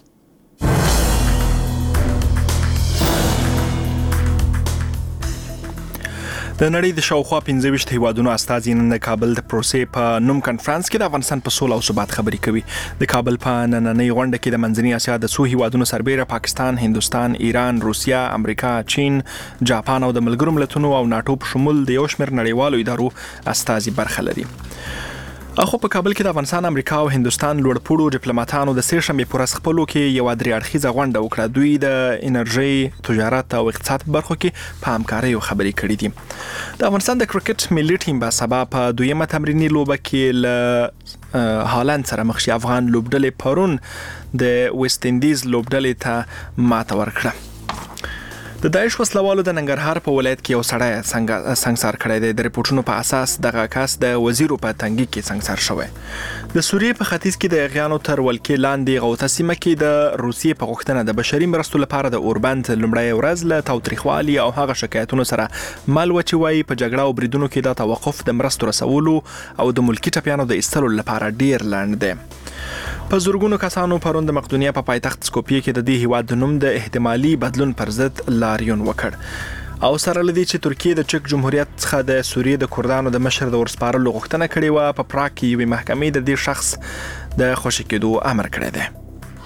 د نړۍ د شاوخوا 25 هیوادونو استازي نن د کابل د پروسې په نوم کانفرنس کې د افغانستان په سوله او ثبات خبرې کوي. د کابل په نننۍ غونډه کې د منځنۍ اسیا د څو هیوادونو سربېره پاکستان، هندوستان، ایران، روسیا، امریکا، چین، جاپان او د ملګرو ملتونو او ناټو په شمول د یو شمېر نړیوالو ادارو استازي برخه لري. اخو په کابل کې د افغانستان، امریکا او هندوستان لوړپوړو ډیپلوماټانو د سه شنبې په ورځ خپلو کې یو درې اړخیزه غونډه وکړه. دوی د انرژي، تجارت او اقتصاد برخو کې په همکارۍ خبرې کړې دي. د افغانستان د کرکټ ملي ټیم به سبا په دویمه تمرینی لوبه کې له هالند سره مخ شي. افغان لوبډلې پرون د ویسټ انډیز لوبډلې ته ماته ورکړه. د داعش وسلوالو د ننګرهار په ولایت کې یو سړی سنګسار کړی دی. د ریپورتونو په اساس دغه کس د وزیرو په تنګي کې سنګسار شوی. د سوریې په ختیځ کې د غیانو تر ولکې لاندې غوطه سیمه کې د روسیې په غوښتنه د بشري مرستو لپاره د اوربند لومړی ورځ له تاوتریخوالي او هغه شکایتونو سره مل و چې وایي په جګړه او بریدونو کې دا توقف د مرستو رسولو او د ملکي ټپیانو د ایستلو لپاره ډیر لنډ دی. په زورګونو کسانو پرون د مقدونیه په پایتخت سکوپیه کې د دې هیواد د نوم د احتمالي بدلون پر ضد لاریون وکړ. او سره لدی چې ترکیه د چک جمهوریت څخه د سوریې د کردانو د مشر د ورسپارلو غوښتنه کړې و. په پراګ کې یوې محکمې د دې شخص د خوشي کېدو امر کړی دی.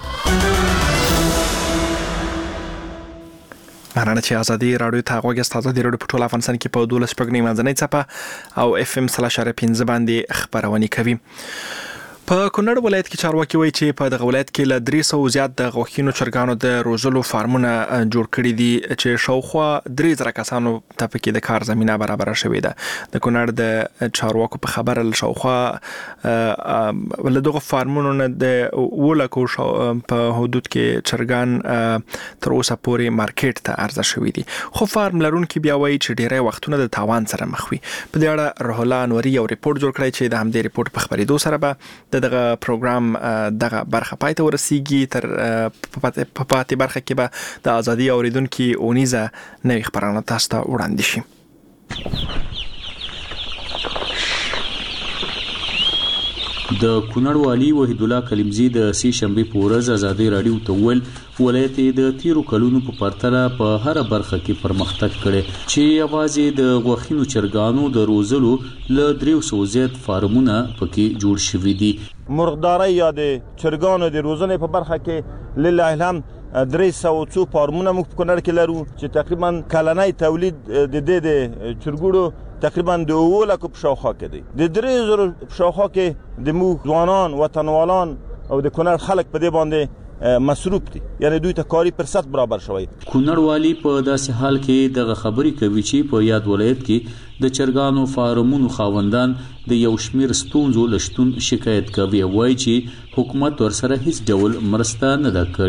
مننه چې ازادي رادیو ته غوږ یاست. ازادي رادیو په ټول افغانستان کې په 12 شپږ منځنۍ څپه او FM 3.5 باندې خبرونه کوي. په کونړ ولایت کې چارواکي وایي چې په دغه ولایت کې له 300 زیات د غوښینو چرګانو د روزلو فارمونه جوړ کړي دي چې شاوخوا 3000 کسانو ته پکې د کار زمينه برابر شوې ده. د کونړ د چارواکو په خبره له شاوخوا له دغه فارمونو نه د ولکو په حدود کې چرګان تر اوسه پورې مارکیټ ته عرضه شوې دي. خو فارم لرونکي بیا وایي چې ډیری وختونه د تاوان سره مخ وي. په دې اړه روح الله انوري یو ریپورت جوړ کړی چې د همدې ریپورت په خبرېدو سره به دغه پروګرام دغه برخه پای ته ورسیږي. تر په پاتې برخه کې به د ازادي اوریدونکو اونیزه نوې خبرونه تاسو ته وړاندې شي. د کونړ والی وحید الله کلیمزی د سی شنبه په ورځ ازادي رادیو ته ویل ولایت د تیرو کلونو په پرتله په هر برخه کې پرمختګ کړي چې یوازې د غوښینو چرګانو د روزلو له 300 زیات فارمونه پکې جوړ شوي دي. مرغداري یا د چرګانو د روزنې په برخه کې لله الحمد 300 فارمونه موږ په کونړ کې لرو چې تقریبا کلنۍ تولید د چرګوړو تقریبا د 2 لک په شاوخوا کې دی. د 3000 په شاوخوا کې د موږ ځوانان وطنوالان او د کونړ خلک په دې باندې مصروف دي، یعنی دوی ته کاری فرصت برابر شوی. کونړ والی په داسې حال کې دغه خبرې کوي چې په یاد ولایت کې د چرګانو فارمونو خاوندان د یو شمیر ستونزو لشتون شکایت کوي. وایي چې حکومت ورسره هیڅ ډول مرسته نه ده کړې.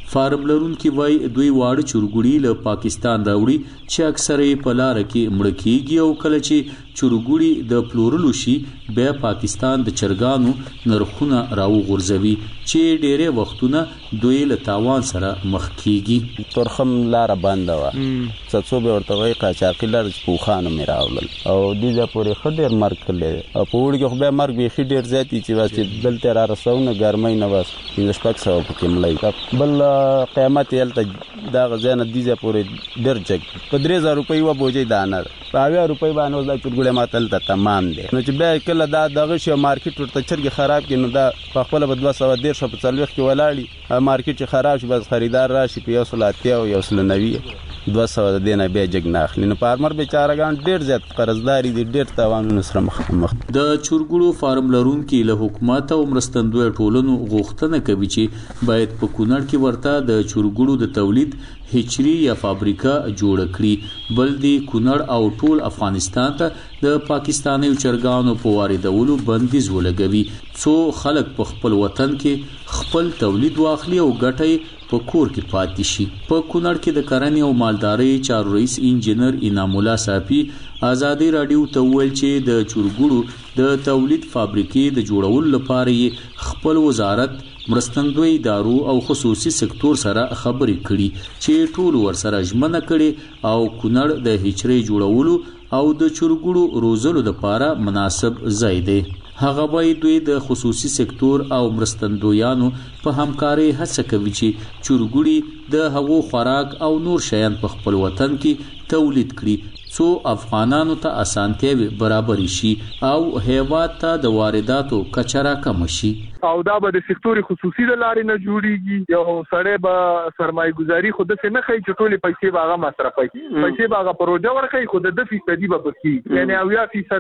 فارم لرونکي وای دوی واړه چورګوړي له پاکستان راوړي چې اکثره په لار کې مړ کیږي او کله چې چورګوړي د پلورلو شي بیا پاکستان د چرګانو نرخونه راوغورځوي چې ډېرې وختونه دوی له تاوان سره مخ کیږي. ترخم لار بنده و څو به ورته وای قاچاقي لار پوخانو مې راولل او دې ځا پورې خډیر مرګ کړل او په وړ کې خو به مرګ به خډیر زیاتی چې واسي دلته را رسونه ګرمۍ نه واس د شپږ سو په کې ملای بل قیامت یلته دا غزنه دې ځا پورې ډیر جګ په 3000 روپۍ و بوجي دانه په 20 روپۍ باندې دا چورګړې ماتل ته تمام دي نو چې به کله دا دغه شی مارکیټ ورته چرګ خراب کینو دا په خپل بد 210 په 40 کې ولاړی مارکیټ چې خراب شي بس خریدار راشي په 130 او 190 200 دینه به جګ نه اخلي نو فارمر بیچارهګان ډیر زیات قرضداري دي ډیر تاوانونه سره مخ د چورګړو فارم لرونکي له حکومت او مرستندوی ټولنو غوښتنه کوي چې باید په کونړ کې ورته د چورګړو د تولید هچري یا فابریکه جوړ کړي بل دی کونړ او ټول افغانستان ته د پاکستاني چرګانو په واردولو بندیز ولګوي څو خلک په خپل وطن کې خپل تولید واخلي او ګټي په کور کې پاتې شي. په کونړ کې د کرنې او مالدارۍ چارو رئیس انجینر انعام الله صافي آزادي رادیو ته ویل چې د چورګړو د تولید فابریکې د جوړولو لپاره خپل وزارت مرستندوی ادارو او خصوصي سکتور سره خبرې کړي چې ټول ورسره ژمنه کړي او کونړ د هچري جوړولو او د چورګړو روزلو لپاره مناسب ځای دی. هغه وایي دوی د خصوصي سکتور او مرستندویانو په همکارۍ هڅه کوي چې چورګړي د هغو خوراک او نور شیان په خپل وطن کې تولید کړي څو افغانانو ته اسانتیاوي برابر شي او هیواد ته د وارداتو کچره کم شي. او دا به د سکتوري خصوصي د لارې نه جوړیږي یو سړی به سرمایه گذاري خود څه نه کوي چې ټولې پیسې به هغه مصرفوي پیسې به هغه پروژه ورکوي خود د 2% به پکې یعنی 90%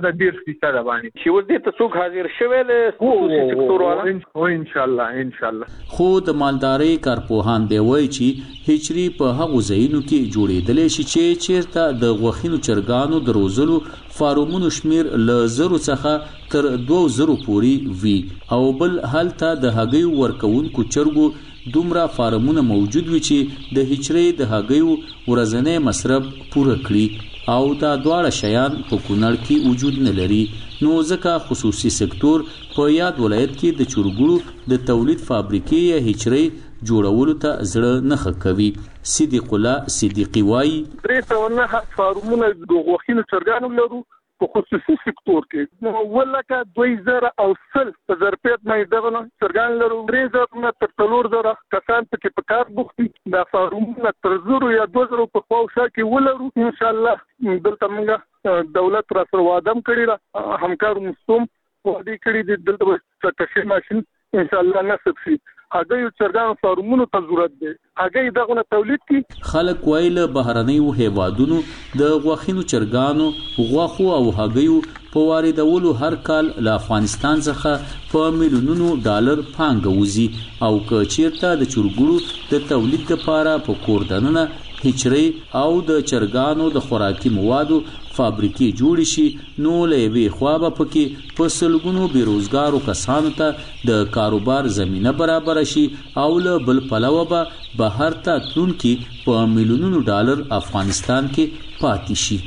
10% باندې چې ور دې ته څوک حاضر شوی له خصوصي سکتور والا او ان شاء الله خو د مالدارۍ کارپوهان دی وایي چې هچري په هغو ځایونو کې جوړېدلې شي چې چیرته د غوښینو چرګانو د روزلو فارمونو شمیر له 0 څخه تر 2000 پورې وي او بل هلته د هګیو ورکوونکو چرګو دومره فارمونه موجود وي چې د هچري د هګیو ورځنی مصرف پوره کړي او دا دواړه شیان په کونړ کې وجود نه لري نو ځکه خصوصي سکتور په یاد ولایت کې د چورګړو د تولید فابریکې یا هچري جوړولو ته زړه نه کوي. صدیق الله صدیقی وایي 309 فارمونه د غوښینو چرګانو لرو په خصوصي سکتور کې نو ولکه 2000 او 100 په ظرفیت مې دغه چرګان لرو 3000 نه تر 4000 کسان په کار بوختي دا فارمونه تر 0 یا 2000 په خواوشا کې ولرو ان شاء الله دلته موږ دولت را سره وعده کړی همکار مستوم وعده کړی د دلته څه ماشين ان شاء الله نصب شي هغه چرګان فارمونو ته ضرورت دی هغه دغه تولید کی خلک وایل بهرنۍ هیوادونو د غوښینو چرګانو غوښو او هګیو په واردولو هر کال له افغانستان څخه په میلیونونو ډالر پانګه وزي او که چیرته د چورګړو د تولید لپاره په کور دننه هچري او د چرګانو د خوراکي موادو فابریکې جوړ شي نو لوي خوابه پکې په سلګونو بیروزګارو کسانو ته د کاروبار زمينه برابر شي او له بل پلوه به بهر ته تلونکي په میلیونونو ډالر افغانستان کې پاتې شي.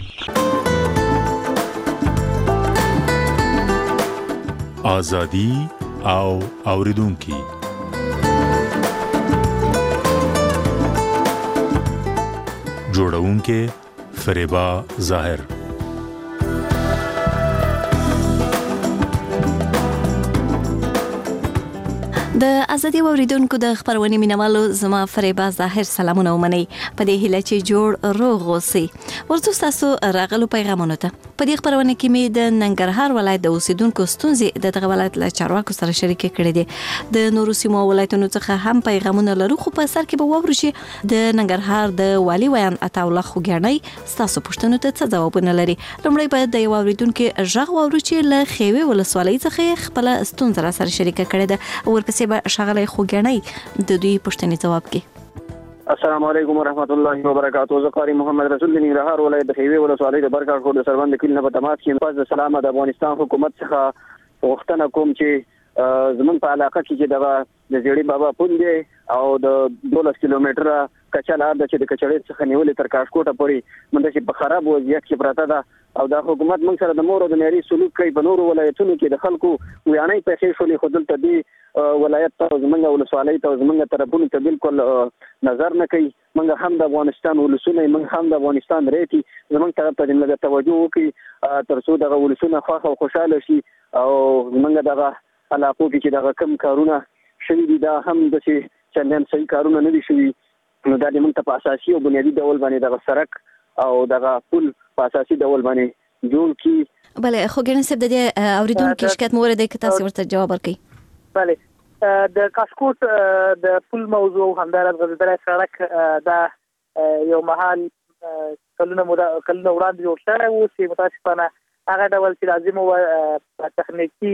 آزادي او اوریدونکي جوړونکې فریبا ظاهر د ازادي اوریدونکو د خبرونې مینوالو زما فریبا ظاهر سلامونه ومني په دې هیله چې جوړ روغ اوسئ. ورته تاسو راغلو پیغامونه ته په دې خبرونه کې مې د ننګرهار ولایت د اوسیدونکو ستونزې د دغه ولایت له چارواکو سره شریک کړي دي. د نورو سیمو ولایتونو څخه هم پیغامونه لرو خو په سر کې به وورو چې د ننګرهار د والي ویان عطاالله خوګیاڼی تاسو پوښتنو ته څه ځوابونه لري. لومړی باید د یو اوریدونکو غږ واورو چې له خیوي ولسوالۍ څخه خپل ستونزه را سره شریک کړي ده ورپسې به شغله خوګیاڼی د دوی پوښتنې ځواب کوي. السلام علیکم ورحمت الله وبرکاتہ. زکاری محمد رسول د ننګرهار ولایت د خیوي ولسوالۍ د برکات خور د سربند کلی نه په تماس کې پاس د سلامه د افغانستان حکومت څخه غوښتنه کوم چې زمون په علاقه کې چې د د زیړی بابا پل دی او د 12 کیلومتره کچا لار د چې د کچړې څخه نیولې تر کاشکوټه پورې منده چې په خراب وضعیت کې پراته ده او د حکومت موږ سره د مور او د ناري سلوک کوي په نورو ولایتونو کې د خلکو ویانې پیسې شولې خو دلته دی ولایت ته زمونږ ولسوالۍ ته زمونږ طرفونو ته بالکل نظر نه کوي. موږ هم د افغانستان ولسونه موږ هم د افغانستان ریټي زمونږ طرف ته د توجه وکړي تر څو دغه ولسونه خوښ او خوشاله شي او موږ دغه علاقو کې چې دغه کم کارونه شوي دي دا هم د چندان صحیح کارونه نه دي شوي نو دا د موږ ته په اساسي او بنیادي ډول باندې دغه سړک او دغه پل په اساسي ډول باندې جوړ کی. بله خو ګڼ صاحب د دې اوریدونکو شکایت مو ورته کې تاسو ورته جواب ورکړئ. بله د کاشکوټ د پل موضوع همدارس غزدره سړک دا یو محل کلونه وړاندې جوړ شوی و چې متاسفانه هغه ډول چې لازم و تخنیکی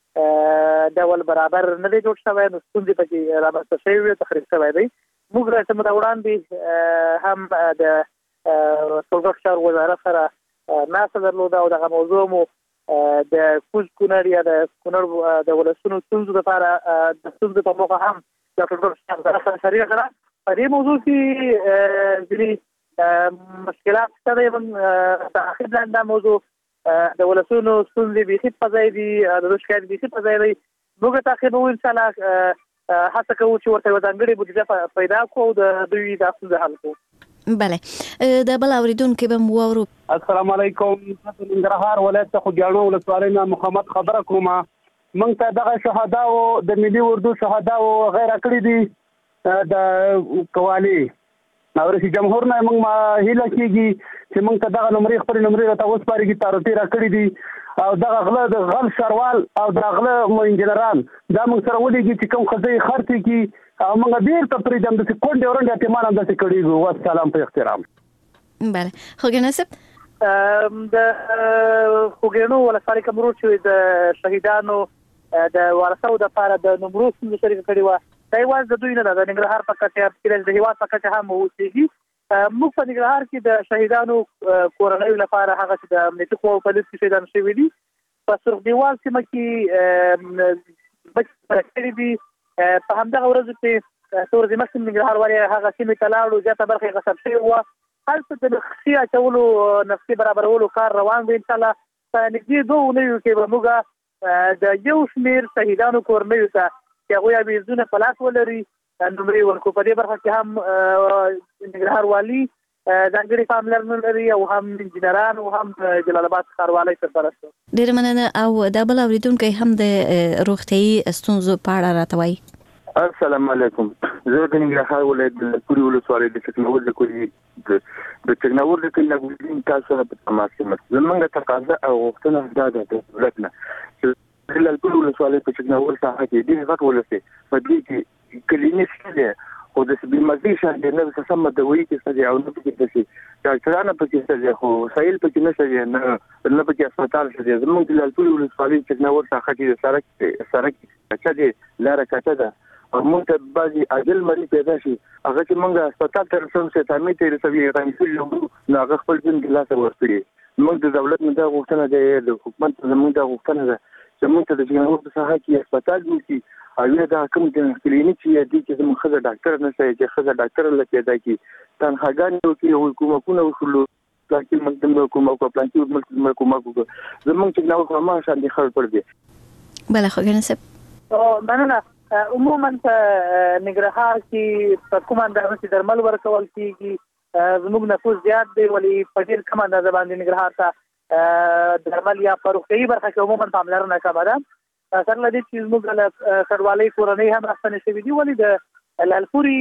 ډول برابر نه دی جوړ شوی نو ستونزې پکې رامنځته شوې وي تخریب شوی دی. موږ راته مده وړاندې هم د ټولګټ شهر وزارت سره ناسه درلوده او دغه موضوع مو د کوز کونړ یا د کونړ د ولسونو ستونزو لپاره د ستونزو په موخه هم د ټولګټ شهر وزارت سره شریک کړه. په دې موضوع کې ځینې مشکلات شته دي په اخر لاندې دا موضوع د ولسونو ستونزې بیخي په ځای دي د شکایت بیخي په ځای دی. موږ تعقیبوو انشاءالله هڅه کوو چې ورته ځانګړې بودیجه پیدا کړو د دوی د ستونزې حل کړو. بله د بل اوریدونکو به مو واورو. السلام علیکم د ننګرهار ولایت څخه خوږیاڼو ولسوالۍ نه محمد خبره کوم. موږ ته دغه شهدا او د ملي اردو شهدا او غیره کړی دي د قوالی او رئیس جمهور نه موږ هیله کیږي چې موږ ته دغه نمرې خپل نمرې ته اوس پاريږي تاروتي را کړی دي او دغه غله د غل شروال او د غله انجنيران دا موږ سره ولېږي چې کوم خزې خرڅ کی او موږ ډیر ته پرې د کونډې ورنډه اعتماد هم د کړیږي. والسلام په احترام. بله خوګنه صاحب د خوګنو ولسوالۍ کمرو چې د شهیدانو د وارثو د لپاره د نمرو څخه شریک کړي و دا یوازې د دوی نه د ننګرهار په کچه کې د هیواد په کچه هم اوسېږي. موږ په ننګرهار کې د شهیدانو کورنۍ لپاره هغه چې د امنیتي قواو په لیست کې شهیدان شوي دي په سرخ دیوال سیمه کې بچي دي. په همدغه ورځ کې تور زمکه ننګرهار والي هغه سیمه ته لاړو زیاته برخه غصب شوی و هلته د نقشې اچولو نقشې برابرولو کار روان دی. انشاءالله په نږدې 2 اونیو کې به موږ د یو شمېر شهیدانو کورنیو ته چې هغوی اویزونه په لاس ولري نمرې ورکړو. په دې برخه کې هم ننګرهار والي ځانګړې پاملرنه لري او هم انجینران او هم جلال آباد ښاروالۍ سرپرست. ډېره مننه. او د بل اوریدونکو هم د روغتیايي ستونزو په اړه راته وایي. السلام علیکم. زه د ننګرهار ولایت د پوري ولسوالۍ د ټکنالوژي کوي د ټکنالوژي کې لګولین تاسو سره په تماس کې زمونږ تقاضا او غوښتنه دا ده د دولت نه چې د پوري ولسوالۍ په ټکنالوژي ساحه کې ډېر غټ ولسي په دې کې کلینیک کې خو د بیمارۍ شاندې نه څه سم د وایي کې څه او نه پکې څه ډاکټرانو پکې څه خو سایل پکې نه څه نه پکې هسپتال څه زمونږ د لالپوري ولسوالۍ ټکنالوژي ساحه کې سرک چې د لاره کټه ده او موږ ته بعضي عاجل مریض پیدا شي هغه چې موږ هسپتال ته رسوم چې تامین ته رسوي غوښتل نو هغه خپل ځین ګلاسه ورسړي. موږ د دولت نه دا غوښتنه ده د حکومت زموږ دا غوښتنه ده چې موږ ته د جنګور په ساحه کې هسپتال جوړ شي او دا کوم د کلینیک چې دي چې موږ خزه ډاکټر نه شي چې خزه ډاکټر لکه پیدا کی تنخواګان یو کې حکومتونه وشلو پلاستیک مقدمه کومه کو پلاستیک مقدمه کومه کو زموږ چې نو کومه شان دي خبر پر دي. بله خو ګنه سب مننه. عموما په ننګرهار کې په کوم اندازه چې درمل ورکول کیږي زموږ نفوس زیات دی ولی په ډېر کم اندازه باندې ننګرهار ته درمل یا په روغتیايي برخه کې عموما پاملرنه کمه ده. سره له دې چې زموږ له کډوالۍ کورنۍ هم راستنې شوي دي ولی د لالپوري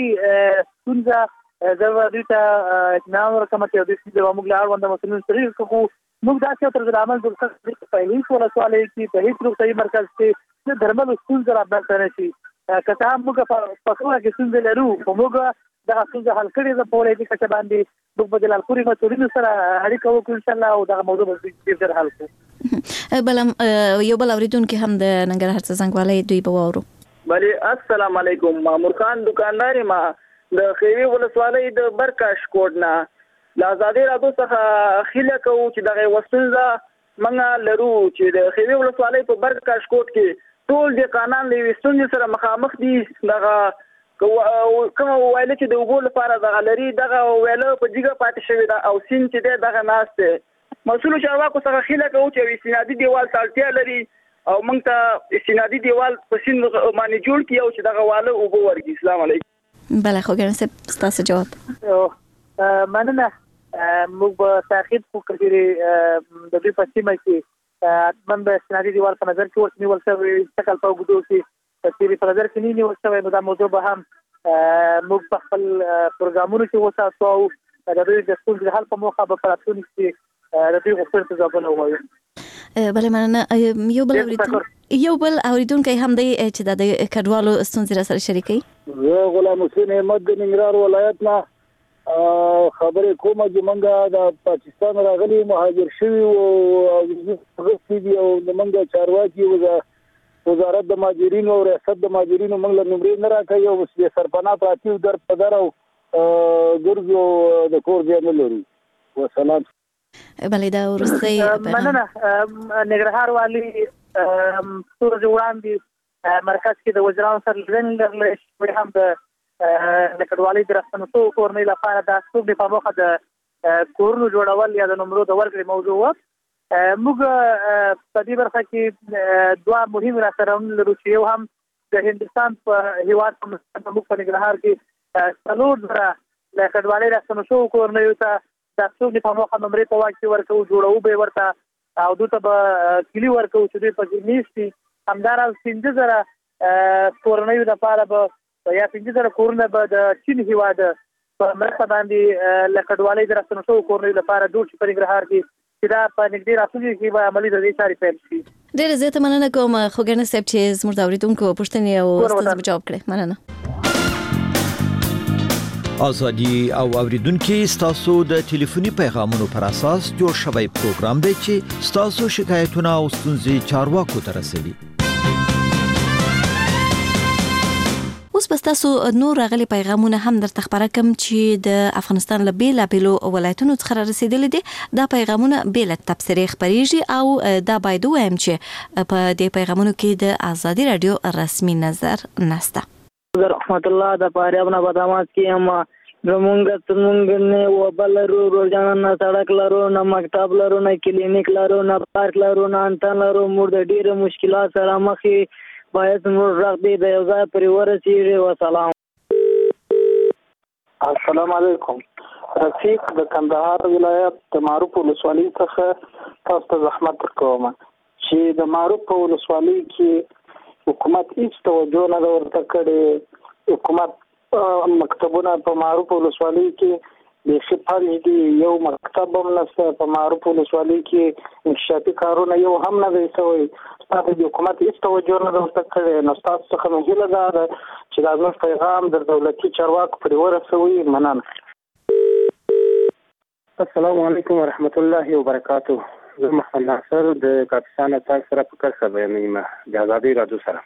ستونزه زه دوی ته اطمینان ورکوم چې دوی چې موږ له اړونده مسؤلینو سره کوو موږ داسې یو طرز عمل جوړ کړی په هیڅ ولسوالۍ کې په هیڅ روغتیايي مرکز کې د درملو ستونزه رامنځته نه شي. که څه هم موږ په کومه کې ستونزې لرو خو موږ دغه ستونزه حل کړې ده په ولایتي کچه باندې موږ به د لالپوري مسؤلینو سره اړیکه وکړو انشاءالله او دغه موضوع به ډېر ژر حل کړو. بل یو بل اوریدونکي هم د ننګرهار څخه زنګ والی دوی به واورو. بله السلام علیکم. مامور خان دکاندار ما د خیوي ولسوالۍ د برکاش کوډ نه ل آزادۍ راډیو څخه خیله کوو چې دغه وسنځه منګه لرو چې د خیوي ولسوالۍ په برکاش کوټ کې ټول د قانون له وستون سره مخامخ دي دغه کوم ویل چې د وګړو لپاره دغه لري دغه ویل په جګه پاتې شوی دا او سین چې دغه ناشته مسؤل چارواکو سره خیله کوي چې استنادي دیوال تالتیا لري او موږ ته استنادي دیوال په سین باندې جوړ کیو چې دغه واله وګو ورګي. اسلام علیکم. بله خو ګرځي تاسو جواب مننه. موږ به تاکید وکړو چې د دې په سیمه کې اتمن به استنادي دیوال په نظر کې ورنیول شوی تکل په وګړو کې چې په نظر کې نیول شوی نو دا موضوع به هم موږ په خپل پروګرامونو کې وساتو او د دې د ټول حل په موخه به پراتون کې د دې غوښتنې ته ځواب ووایو. بله مننه. یو بل اوریدونکو هم دی چې د کډوالو ستونزې سره شریکي. زه غلام حسین احمد د ننګرهار ولایت نه خبرې کوم چې موږ د پاکستان راغلي مهاجر شوي او غوښتي دي او موږ چارواکي وزارت د مهاجرینو او ریاست د مهاجرینو موږ له نمرې نه راکوي او د سرپناه پراتی در په در او ګرځو د کور ځای نه لري. وسلام. بله دا وروستی مننه. ننګرهار والي څو ورځې وړاندې مرکز کې د وزیرانو سره لیدنه لرله چې هم د کډوالۍ د راستنېدو کورنۍ لپاره د ستونزې په موخه د کورونو جوړول یا د نمرو د ورکړې موضوع وه. موږ په دې برخه کې دوه مهم راستنونه لرو چې یو هم د هندستان په هیواد په موږ په ننګرهار کې 4 زره له کډوالۍ راستنو شوو کورنیو ته د ستونزې په موخه نمرې په واک کې ورکوو جوړوو به ورته او دوی ته به کلي ورکوو چې دوی پکې نیستي. همداراز 15 زره کورنیو لپاره به یا 15 زره کورونه به د چین هیواد په مرسته باندې له کډوالۍ د راستنو شوو کورنیو لپاره جوړ شي په ننګرهار کې چې دا په نږدې راتلونکي کې به عملي د دې چارې پیل شي. ډېره زیاته مننه کوم خو ګرنه صاحب چې زموږ د اوریدونکو پوښتنې او ستاسو جواب کړې. مننه. ازادي او اوریدونکو ستاسو د ټلیفوني پیغامونو پر اساس جوړ شوی پروګرام دی چې ستاسو شکایتونه او ستونزې چارواکو ته رسوي. اوس به تاسو نور غلي پیغامونه هم درته خبره کوم چې د افغانستان له بیلابیلو ولایتونو څخه رسیدلي دي. دا پیغامونه بیل تبصرې خبريږي او دا باید وایم چې په دې پیغامونو کې د ازادي رادیو رسمي نظر نشته. رحمت الله د پاریابنا بادامات کې هم زمونږ نه وبلرو روزانه نه سړک لرو نه مکتب لرو نه کلینیک لرو نه پارک لرو نه انټن لرو موږ د ډیره مشکلات سره مخ باید موږ راغلي د یو ځای پر ورسېږي. وسلام. السلام علیکم. رفیق د کندهار ولایت د معروف ولسوالۍ څخه تاسو ته زحمت ورکوم چې د معروف ولسوالۍ کې حکومت هیڅ توجه نه ورته کړې. حکومت مکتبونه په معروف ولسوالۍ کې د شپږ دي یو مکتب هم نشته. په معروف ولسوالۍ کې انکشافي کارونه یو هم نه دی شوی. تاسو د حکومت هیڅ توجه نه ورته کړې. نو تاسو څخه مهله ده چې دا زموږ پیغام د دولتي چارواکو پرې ورسوي. مننه. السلام علیکم ورحمت الله وبرکاته. زه محمد ناصر د پاکستان تاسو سره په کار بیانوم د ازادي رادیو سره.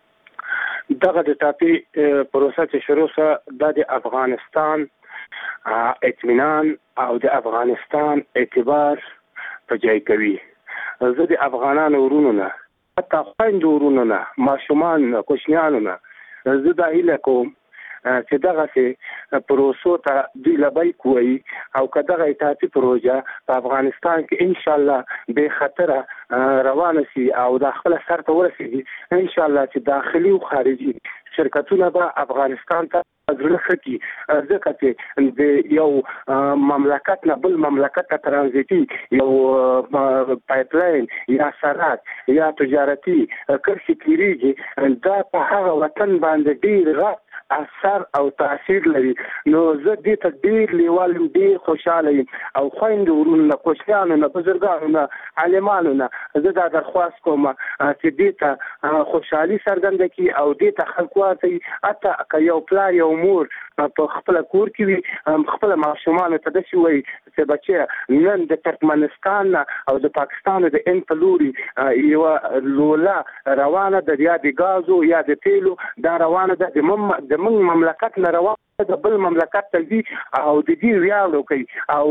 دغه د ټاپي پروسه چې شروع شوه د افغانستان اطمینان او د افغانستان اعتبار په ځای کوي. زه د افغانانو ورونو نه حتی خویندو ورونو نه ماشومان کوچنیانو نه زه دا هیله کوم چې دغه پروسو ته دوی لبیک وایي او که دغه اطاعتي پروژه په افغانستان کې انشاءالله بې خطره روانه شي او د خپل سر ته ورسېږي انشاءالله چې داخلي او خارجي شرکتونه به افغانستان ته زړه خکي ځکه چې د یو مملکت نه بل مملکت ته ترانزیتي یو پایپ لاین یا سرحد یا تجارتي کرښې تیریږي دا په هغه وطن باندې ډېر غټ اثر او تاثیر لري. نو زه دې ته ډېر لیوالم ډېر خوشاله یم او خویندو ورونو نه کوچنیانو نه بزرګانو نه عالمانو نه زه دا درخواست کوم چې دې ته خوشحالي څرګنده کړي او دې ته خلک واچوي. حتی که یو پلار یو مور په خپل کور کې وي خپل ماشومانو ته داسې وایي چې بچی نن د ترکمنستان نه او د پاکستان د ان په لوري یوه لوله روانه ده یا د ګازو یا د تیلو دا روانه ده د موږ مملکت نه روانه د بل مملکت ته ځي او د دې ویاړ وکړي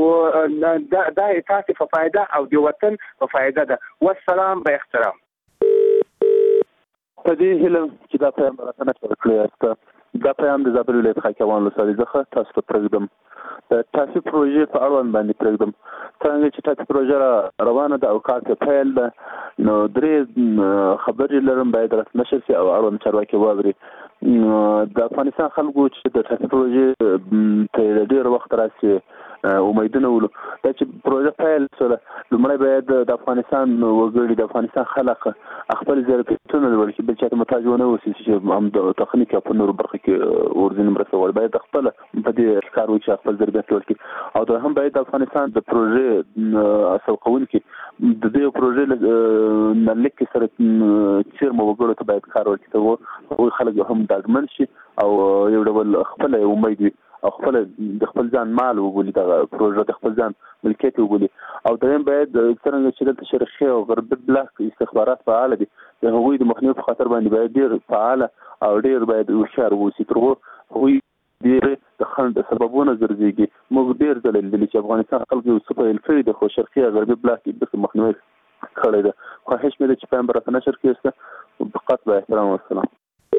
او دا تاسو په فایده او د وطن په فایده ده. والسلام با احترام. په دې هیله چې دا پیغام راته ورکړی است دا پیغام د زابل ولایت خاکوان لساري څخه تاسو ته پرېږدم د ټاپي پروژې په اړوند باندې پرېږدم څنګه چې ټاپي پروژه روانه ده او کار ته پیل ده نو درې خبرې لرم باید رسنشر شي او اړوند چارواکي واوري د افغانستان خلکو چې د ټاپي پروژې ته ډېر وخت راسي امیدونه ولو دا چې پروژه پیل سره لومړی باید د افغانستان وګړي د افغانستان خلک خپل ظرفیتونه ولکه بل چې محتاج ونه اوسي چې هم د تخنیک په نور برخه کې ورځنی مرسته ول باید خپل په دې کار وکړي خپل ظرفیت ولکه او دا هم باید د افغانستان د پروژې اسوقون کې د دې پروژې نلک سره چیر مو وګړو ته باید کار وکړي او خلک هم داګمن شي او یو ډول خپل امید وي او خپل د خپل ځان مال وګولي دا پروژه د خپل ځان ملکیت وګولي او دریم باید څنګه چې د شرقي او غربي بلاک استخبارات فعال دي د هغوی د مخنیوي په خاطر باندې باید ډیر فعال او ډیر باید هوښیار ووسي تر هغوی ډیر د خنډ سببونه ګرځيږي موږ ډیر ځله لیدلي چې افغانستان خلک یو څه پیل کړي د خو شرقي او غربي بلاک د مخنیوي کړی ده خواهش مې ده چې پیغام برته نشر کېسته فقط با احترام والسلام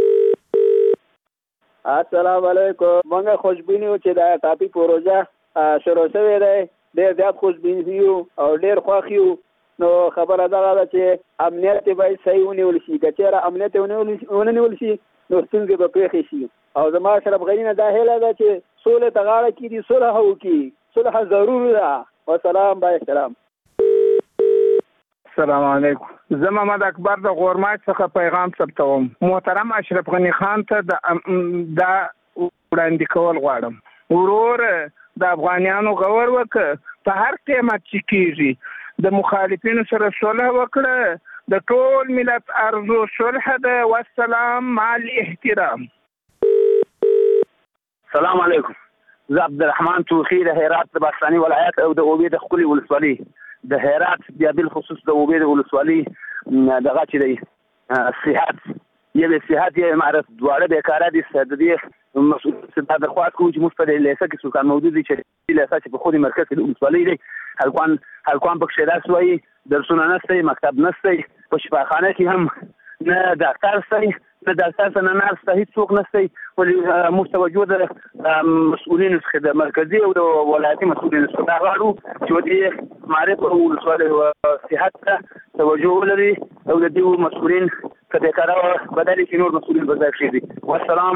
السلام علیکم موږ خوشبینی یو چې دا ټاپي پروژه شروع شوې ده ډېر زیات خوشبینی یو او ډېر خوښ یو نو خبره دا ده چې امنیت باید صحیح ونیول شي که چېرې امنیت ونه نیول شي نو ستونزې به پېښې شي او زما اشرف غني نه دا هیله ده چې سولې ته غاړه کېږدي صلح وکړي صلح ضرور ده وسلام با احترام السلام علیکم زه محمد اکبر د غورماج څخه پیغام ثبتوم محترم اشرف غني خان ته دا وړاندې کول غواړم ورور د افغانانو غور وکړه په هر قیمت چې کېږي د مخالفینو سره صلح وکړه د ټول ملت ارزو صلح ده والسلام مع الاحترام السلام علیکم زه عبدالرحمن توخی د هرات د باستاني ولایت او د اوبې د ښکلي ولسوالي د هرات بیا بالخصوص د اوبې د ولسوالي دغه چې دی صحت یې صحت یې معرف دواړه بیکاره دي د دې مسؤل څخه درخواست کوم چې موږ په لیسه کې څوک موجود دي چې لیسه چې په خودي مرکز کې د ولسوالي دی هلکوان پکښې راس وایي درسونه نشته مکتب نشته په شفاخانه کې هم نه ډاکټر شته نه ډاکټر ته نه نرس ته هیڅوک نشته ولې موږ توجه د مسؤلینو څخه د مرکزي او د ولایتي مسؤلینو څخه دا غواړو چې دې معرف او ولسوالي صحت ته توجه ولري او د دې مسؤلین کله کاره بدل کې نور مسؤلین به ځای شي والسلام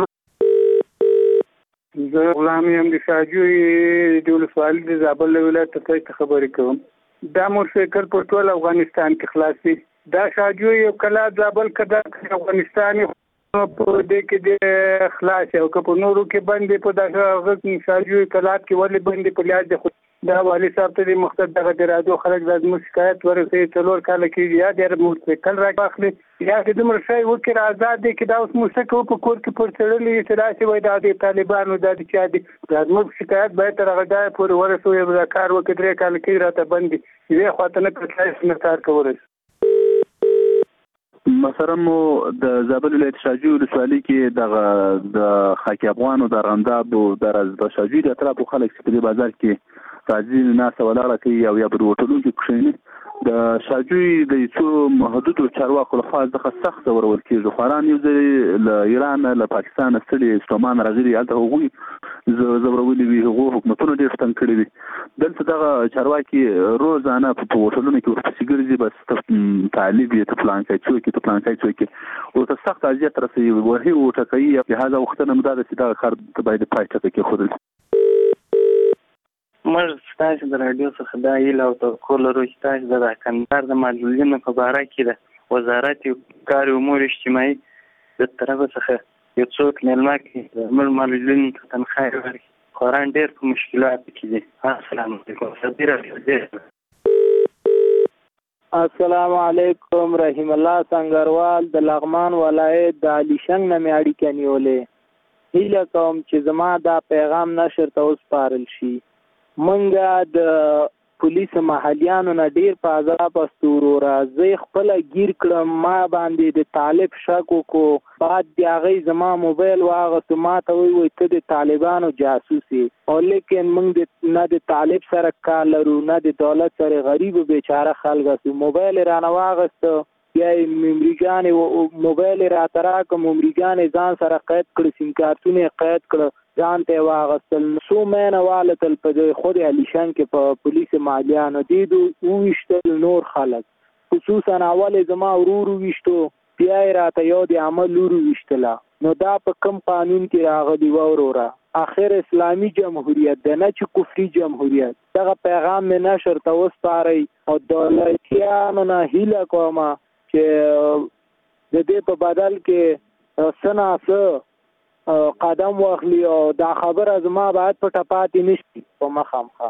زه غلام یم د شاجوی د ولسوالي د زابل ولایت ته خبرې کوم دا موټرسایکل په ټول افغانستان کې خلاصي دا شاجوی یو کلا زابل کده افغانستان په دې کې د خلاص او که په نورو کې باندې په دغه غږ شاجوی کلات کې ولې باندې په لیاج د دا والی صاحب ته د مقصد دغه د رادیو خلک د شکایت ورسې څلور کال کې یا د موټرسایکل راخلي یا د مرشي وکړه آزاد دي کې دا اوس موسیقي په کور کې پر چړلې چې راشي وای د طالبانو د چې د موږ شکایت به تر هغه ځای پورې ورسوي د کار وکړي 3 کال کې راته بندي یې خاطر نه کړای نه کار کولای مثلا مو د زابل ولایت شاجوی ولسوالي کې د خاکی افغان او د رنداب او د شاجوی د اطراف خلک په بازار کې راځي ناس ولاړه کوي او یا په هوټلونو کې کښېني د شاجوی د څو محدودو چارواکو لخوا څخه سخت ورول کېږي خوران یو ځای له ایران له پاکستان ستړي استومان راغلي هلته هغوی زورولي وي هغو حکومتونو ډېر ستنګ کړي وي دلته دغه چارواکي روزانه په هوټلونو کې ورپسې ګرځي بس طالب یې ته پلانکی څوک ورته سخت اذیت رسوي وهي وټکوي لهذا وختونه مو دا ده چې دغه کار باید پای ته کېښودل موږ ستاسو د رادیو څخه دا هیله او توقع لرو چې تاسو د کندهار د معلولینو په باره کې د وزارت کار امور اجتماعي د طرفه څخه یو څوک مېلمه کړي د معلولینو ته تنخواه ورکړي خوران ډېر په مشکلاتو کې دي السلام علیکم السلام علیکم رحیم الله سنگروال د لغمان ولایت د علیشنګ نه مې اړیکه نیولې هیله کوم چې زما دا پیغام نشر ته وسپارل شي منګه د پولیس محلیانو نه ډیر په عذاب استورو راځي خپل گیر کړم ما باندې د طالب شک وکړو بعد دی هغه زما موبایل واغته ما ته وی ته د طالبانو جاسوسي او لیکن موږ نه د طالب سره کار لرو نه د دولت سره غریب بیچاره خلک سو موبایل رانه واغسته بیا یې ممریګانې موبایل یې راته راکړه، ممریګانې ځان سره قید کړه، سیم کارتونه یې قید کړه، ځان ته یې واغستل. څو مینه والتل په خود علیشنګ کې په پولیس مالیانو دې وویشتل نور خلک، خصوصا اول زما ورور وویشتو، بیا یې راته یو د عمل لور وویشتله. نو دا په کوم قانون کې راغلی و وروره؟ آخر اسلامی جمهوریت ده، نه چې کفري جمهوریت. دغه پیغام مې نشر ته وسپارئ او دولتیانو نه هیله کوم چې د دې په بدل کې څه نه څه قدم واخلي او دا خبره زما باید پټه پاتې نشي په مخامخه.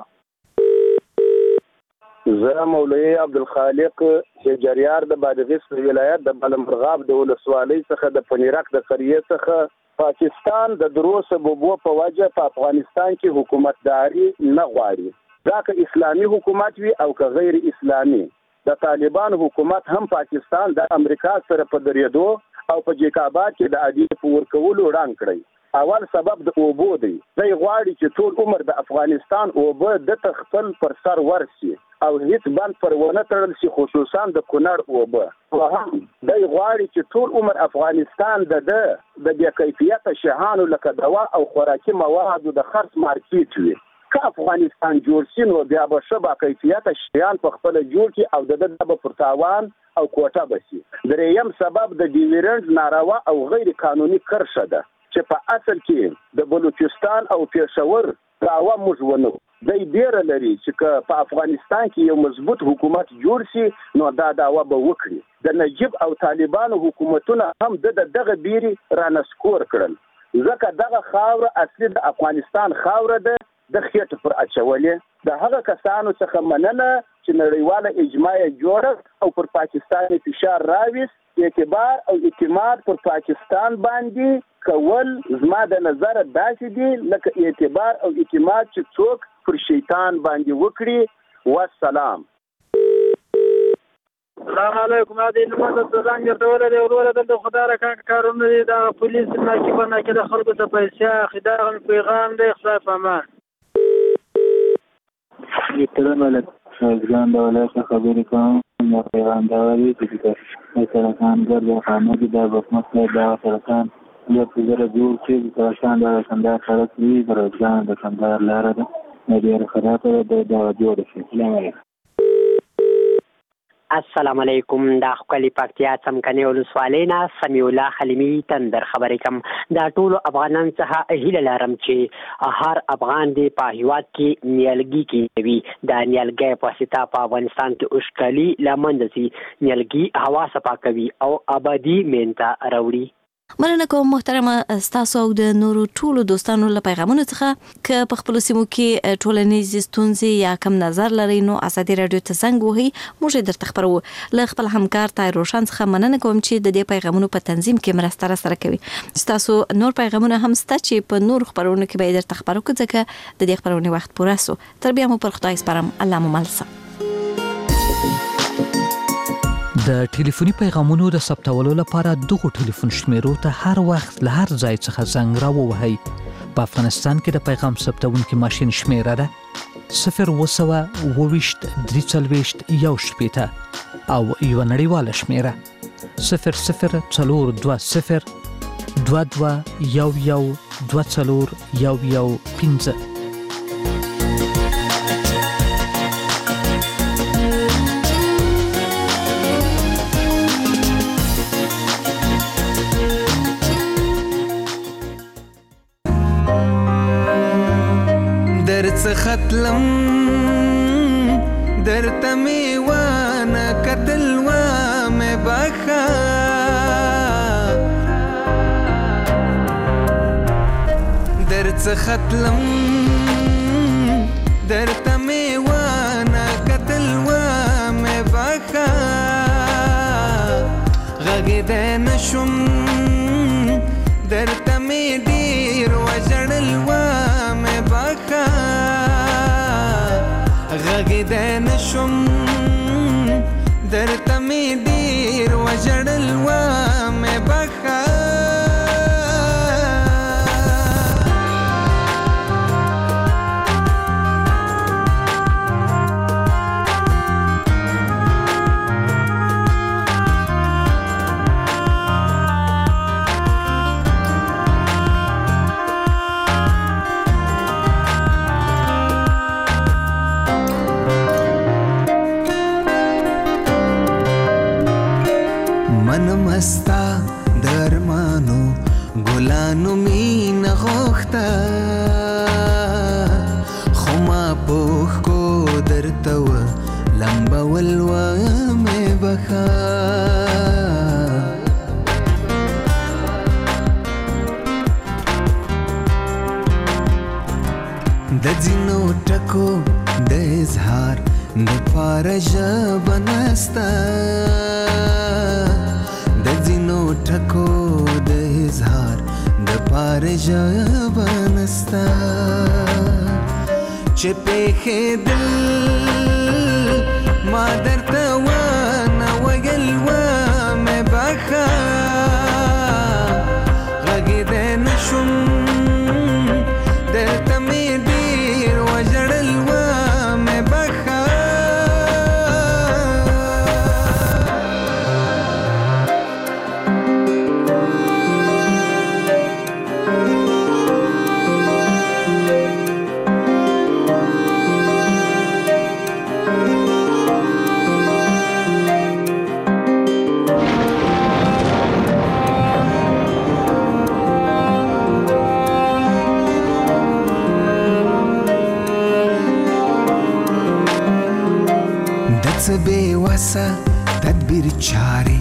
زه مولوي عبدالخالق جریار د بادغیس ولایت د بلمرغاب د ولسوالۍ څخه د پنیرک د قریه څخه. پاکستان د درو سببو په وجه په افغانستان کې حکومتداري نه غواړي، دا که اسلامي حکومت وي او که غیر اسلامي. د طالبان حکومت هم پاکستان د امریکا سره په درېدو او په جیکابات کې د عادي په ورکولو وړاندې کړی. اول سبب د اوبو دی، دوی غواړي چې ټول عمر د افغانستان اوبه د خپل پر سر ورسي او هیڅ بند پر ونه تړل شي، خصوصا د کونړ اوبه. هم دوی غواړي چې ټول عمر افغانستان د بې کیفیته شیانو لکه دوا او خوراکي موادو د خرڅ مارکیټ وي. که افغانستان جوړ شي نو بیا به ښه با کیفیته شیان په خپله جوړ کړي او د ده به پر تاوان او کوټه به شي. درېیم سبب د ډیورنډ ناروا او غیر قانوني کرښه ده چې په اصل کې د بلوچستان او پېښور دعوا موږ ونو. دوی ډېره لري چې که په افغانستان کې یو مضبوط حکومت جوړ شي نو دا دعوا به وکړي. د نجیب او طالبانو حکومتونه هم دغه بیري رانسکور کړل، ځکه دغه خاوره اصلي د افغانستان خاوره ده، د خېټه پر اچولې. د هغه کسانو څخه مننه چې نړیواله اجماع جوړه او پر پاکستان فشار راوست، اعتبار او اعتماد پر پاکستان باندې کول زما د نظر داسې دي لکه اعتبار او اعتماد چې څوک پر شیطان باندې وکړي. والسلام. السلام علیکم. د نماز څنګه ورته دی وروره د خدای را کارونه دي د پولیس ناکبه نه کې د خلکو ته پیسې خدای پیغام دی خدای پامان. یترمل شایگان دولت خبری کوم نو پیغام داوری چې سرکان ګرځي خانه دي د حکومت د سرکان یو پزره جوړ چې د شان د کندهار سره دی برځان د کندهار لاره ده نه ډیر خراطه د جوړ شي. سلام علیکم. السلام علیکم. دا خپل پکتیا څمکني ولسوالۍ نه سمیع الله حلیمی تندر خبرې کوم. دا ټول افغانان څخه هیله لرم چې هر افغان دی په هیواد کې نیالګي کوي، دا نیالګي په واسطه په افغانستان کې اوښکلي لمنځه سي، نیالګي هوا صفا کوي او آبادی مینته راوړي. مننه کوم محترمه ستاسو او د نورو ټولو دوستانو له پیغامونو څخه. که په خپل سیمو کې ټولنیز ستونزې یا کم نظر لري نو ازادي رادیو ته زنګ وهئ، موږ درته خبرو. له خپل همکار طاهر روشن څخه مننه کوم چې د دې پیغامونو په تنظیم کې مرسته سره کوي. ستاسو نور پیغامونه هم سته چې په نور خبرونو کې به درته خبرو کوم، ځکه د دې خبرونې وخت پوره سو. تر بیا مو پر خدای سپارم. الله مو ملسه. د ټلیفوني پیغامونو د ثبتولو لپاره دغه ټلیفون شمیرو ته هر وخت له هر ځای څخه زنګ راووهئ. په افغانستان کې د پیغام ثبتونکي ماشین شمیره ده 020 23 1 او یو نړیواله شمیره 0040 22 11 24 ختلم درته می وانه کتل و می بخا درته ختلم درته می وانه کتل و می بخا غږ دې نشم درته می ډیر وجړل و می بخا غږ دې نشم درته می ډیر وجړل و می بخا من مستا درمانو ګلانو مين غوخته خو ما پوخ کو درته و لمبول و مې بخا د ځینو ټکو د اظهار د پاره ژبه نسته د ځینو ټکو د اظهار د پاره ژبه نسته چې پېښېدل ما درته ونه ویل ومې بخه غږېدی نشم درته مې ډېر وژړل ومې بخه بے وسه تدبیر چاره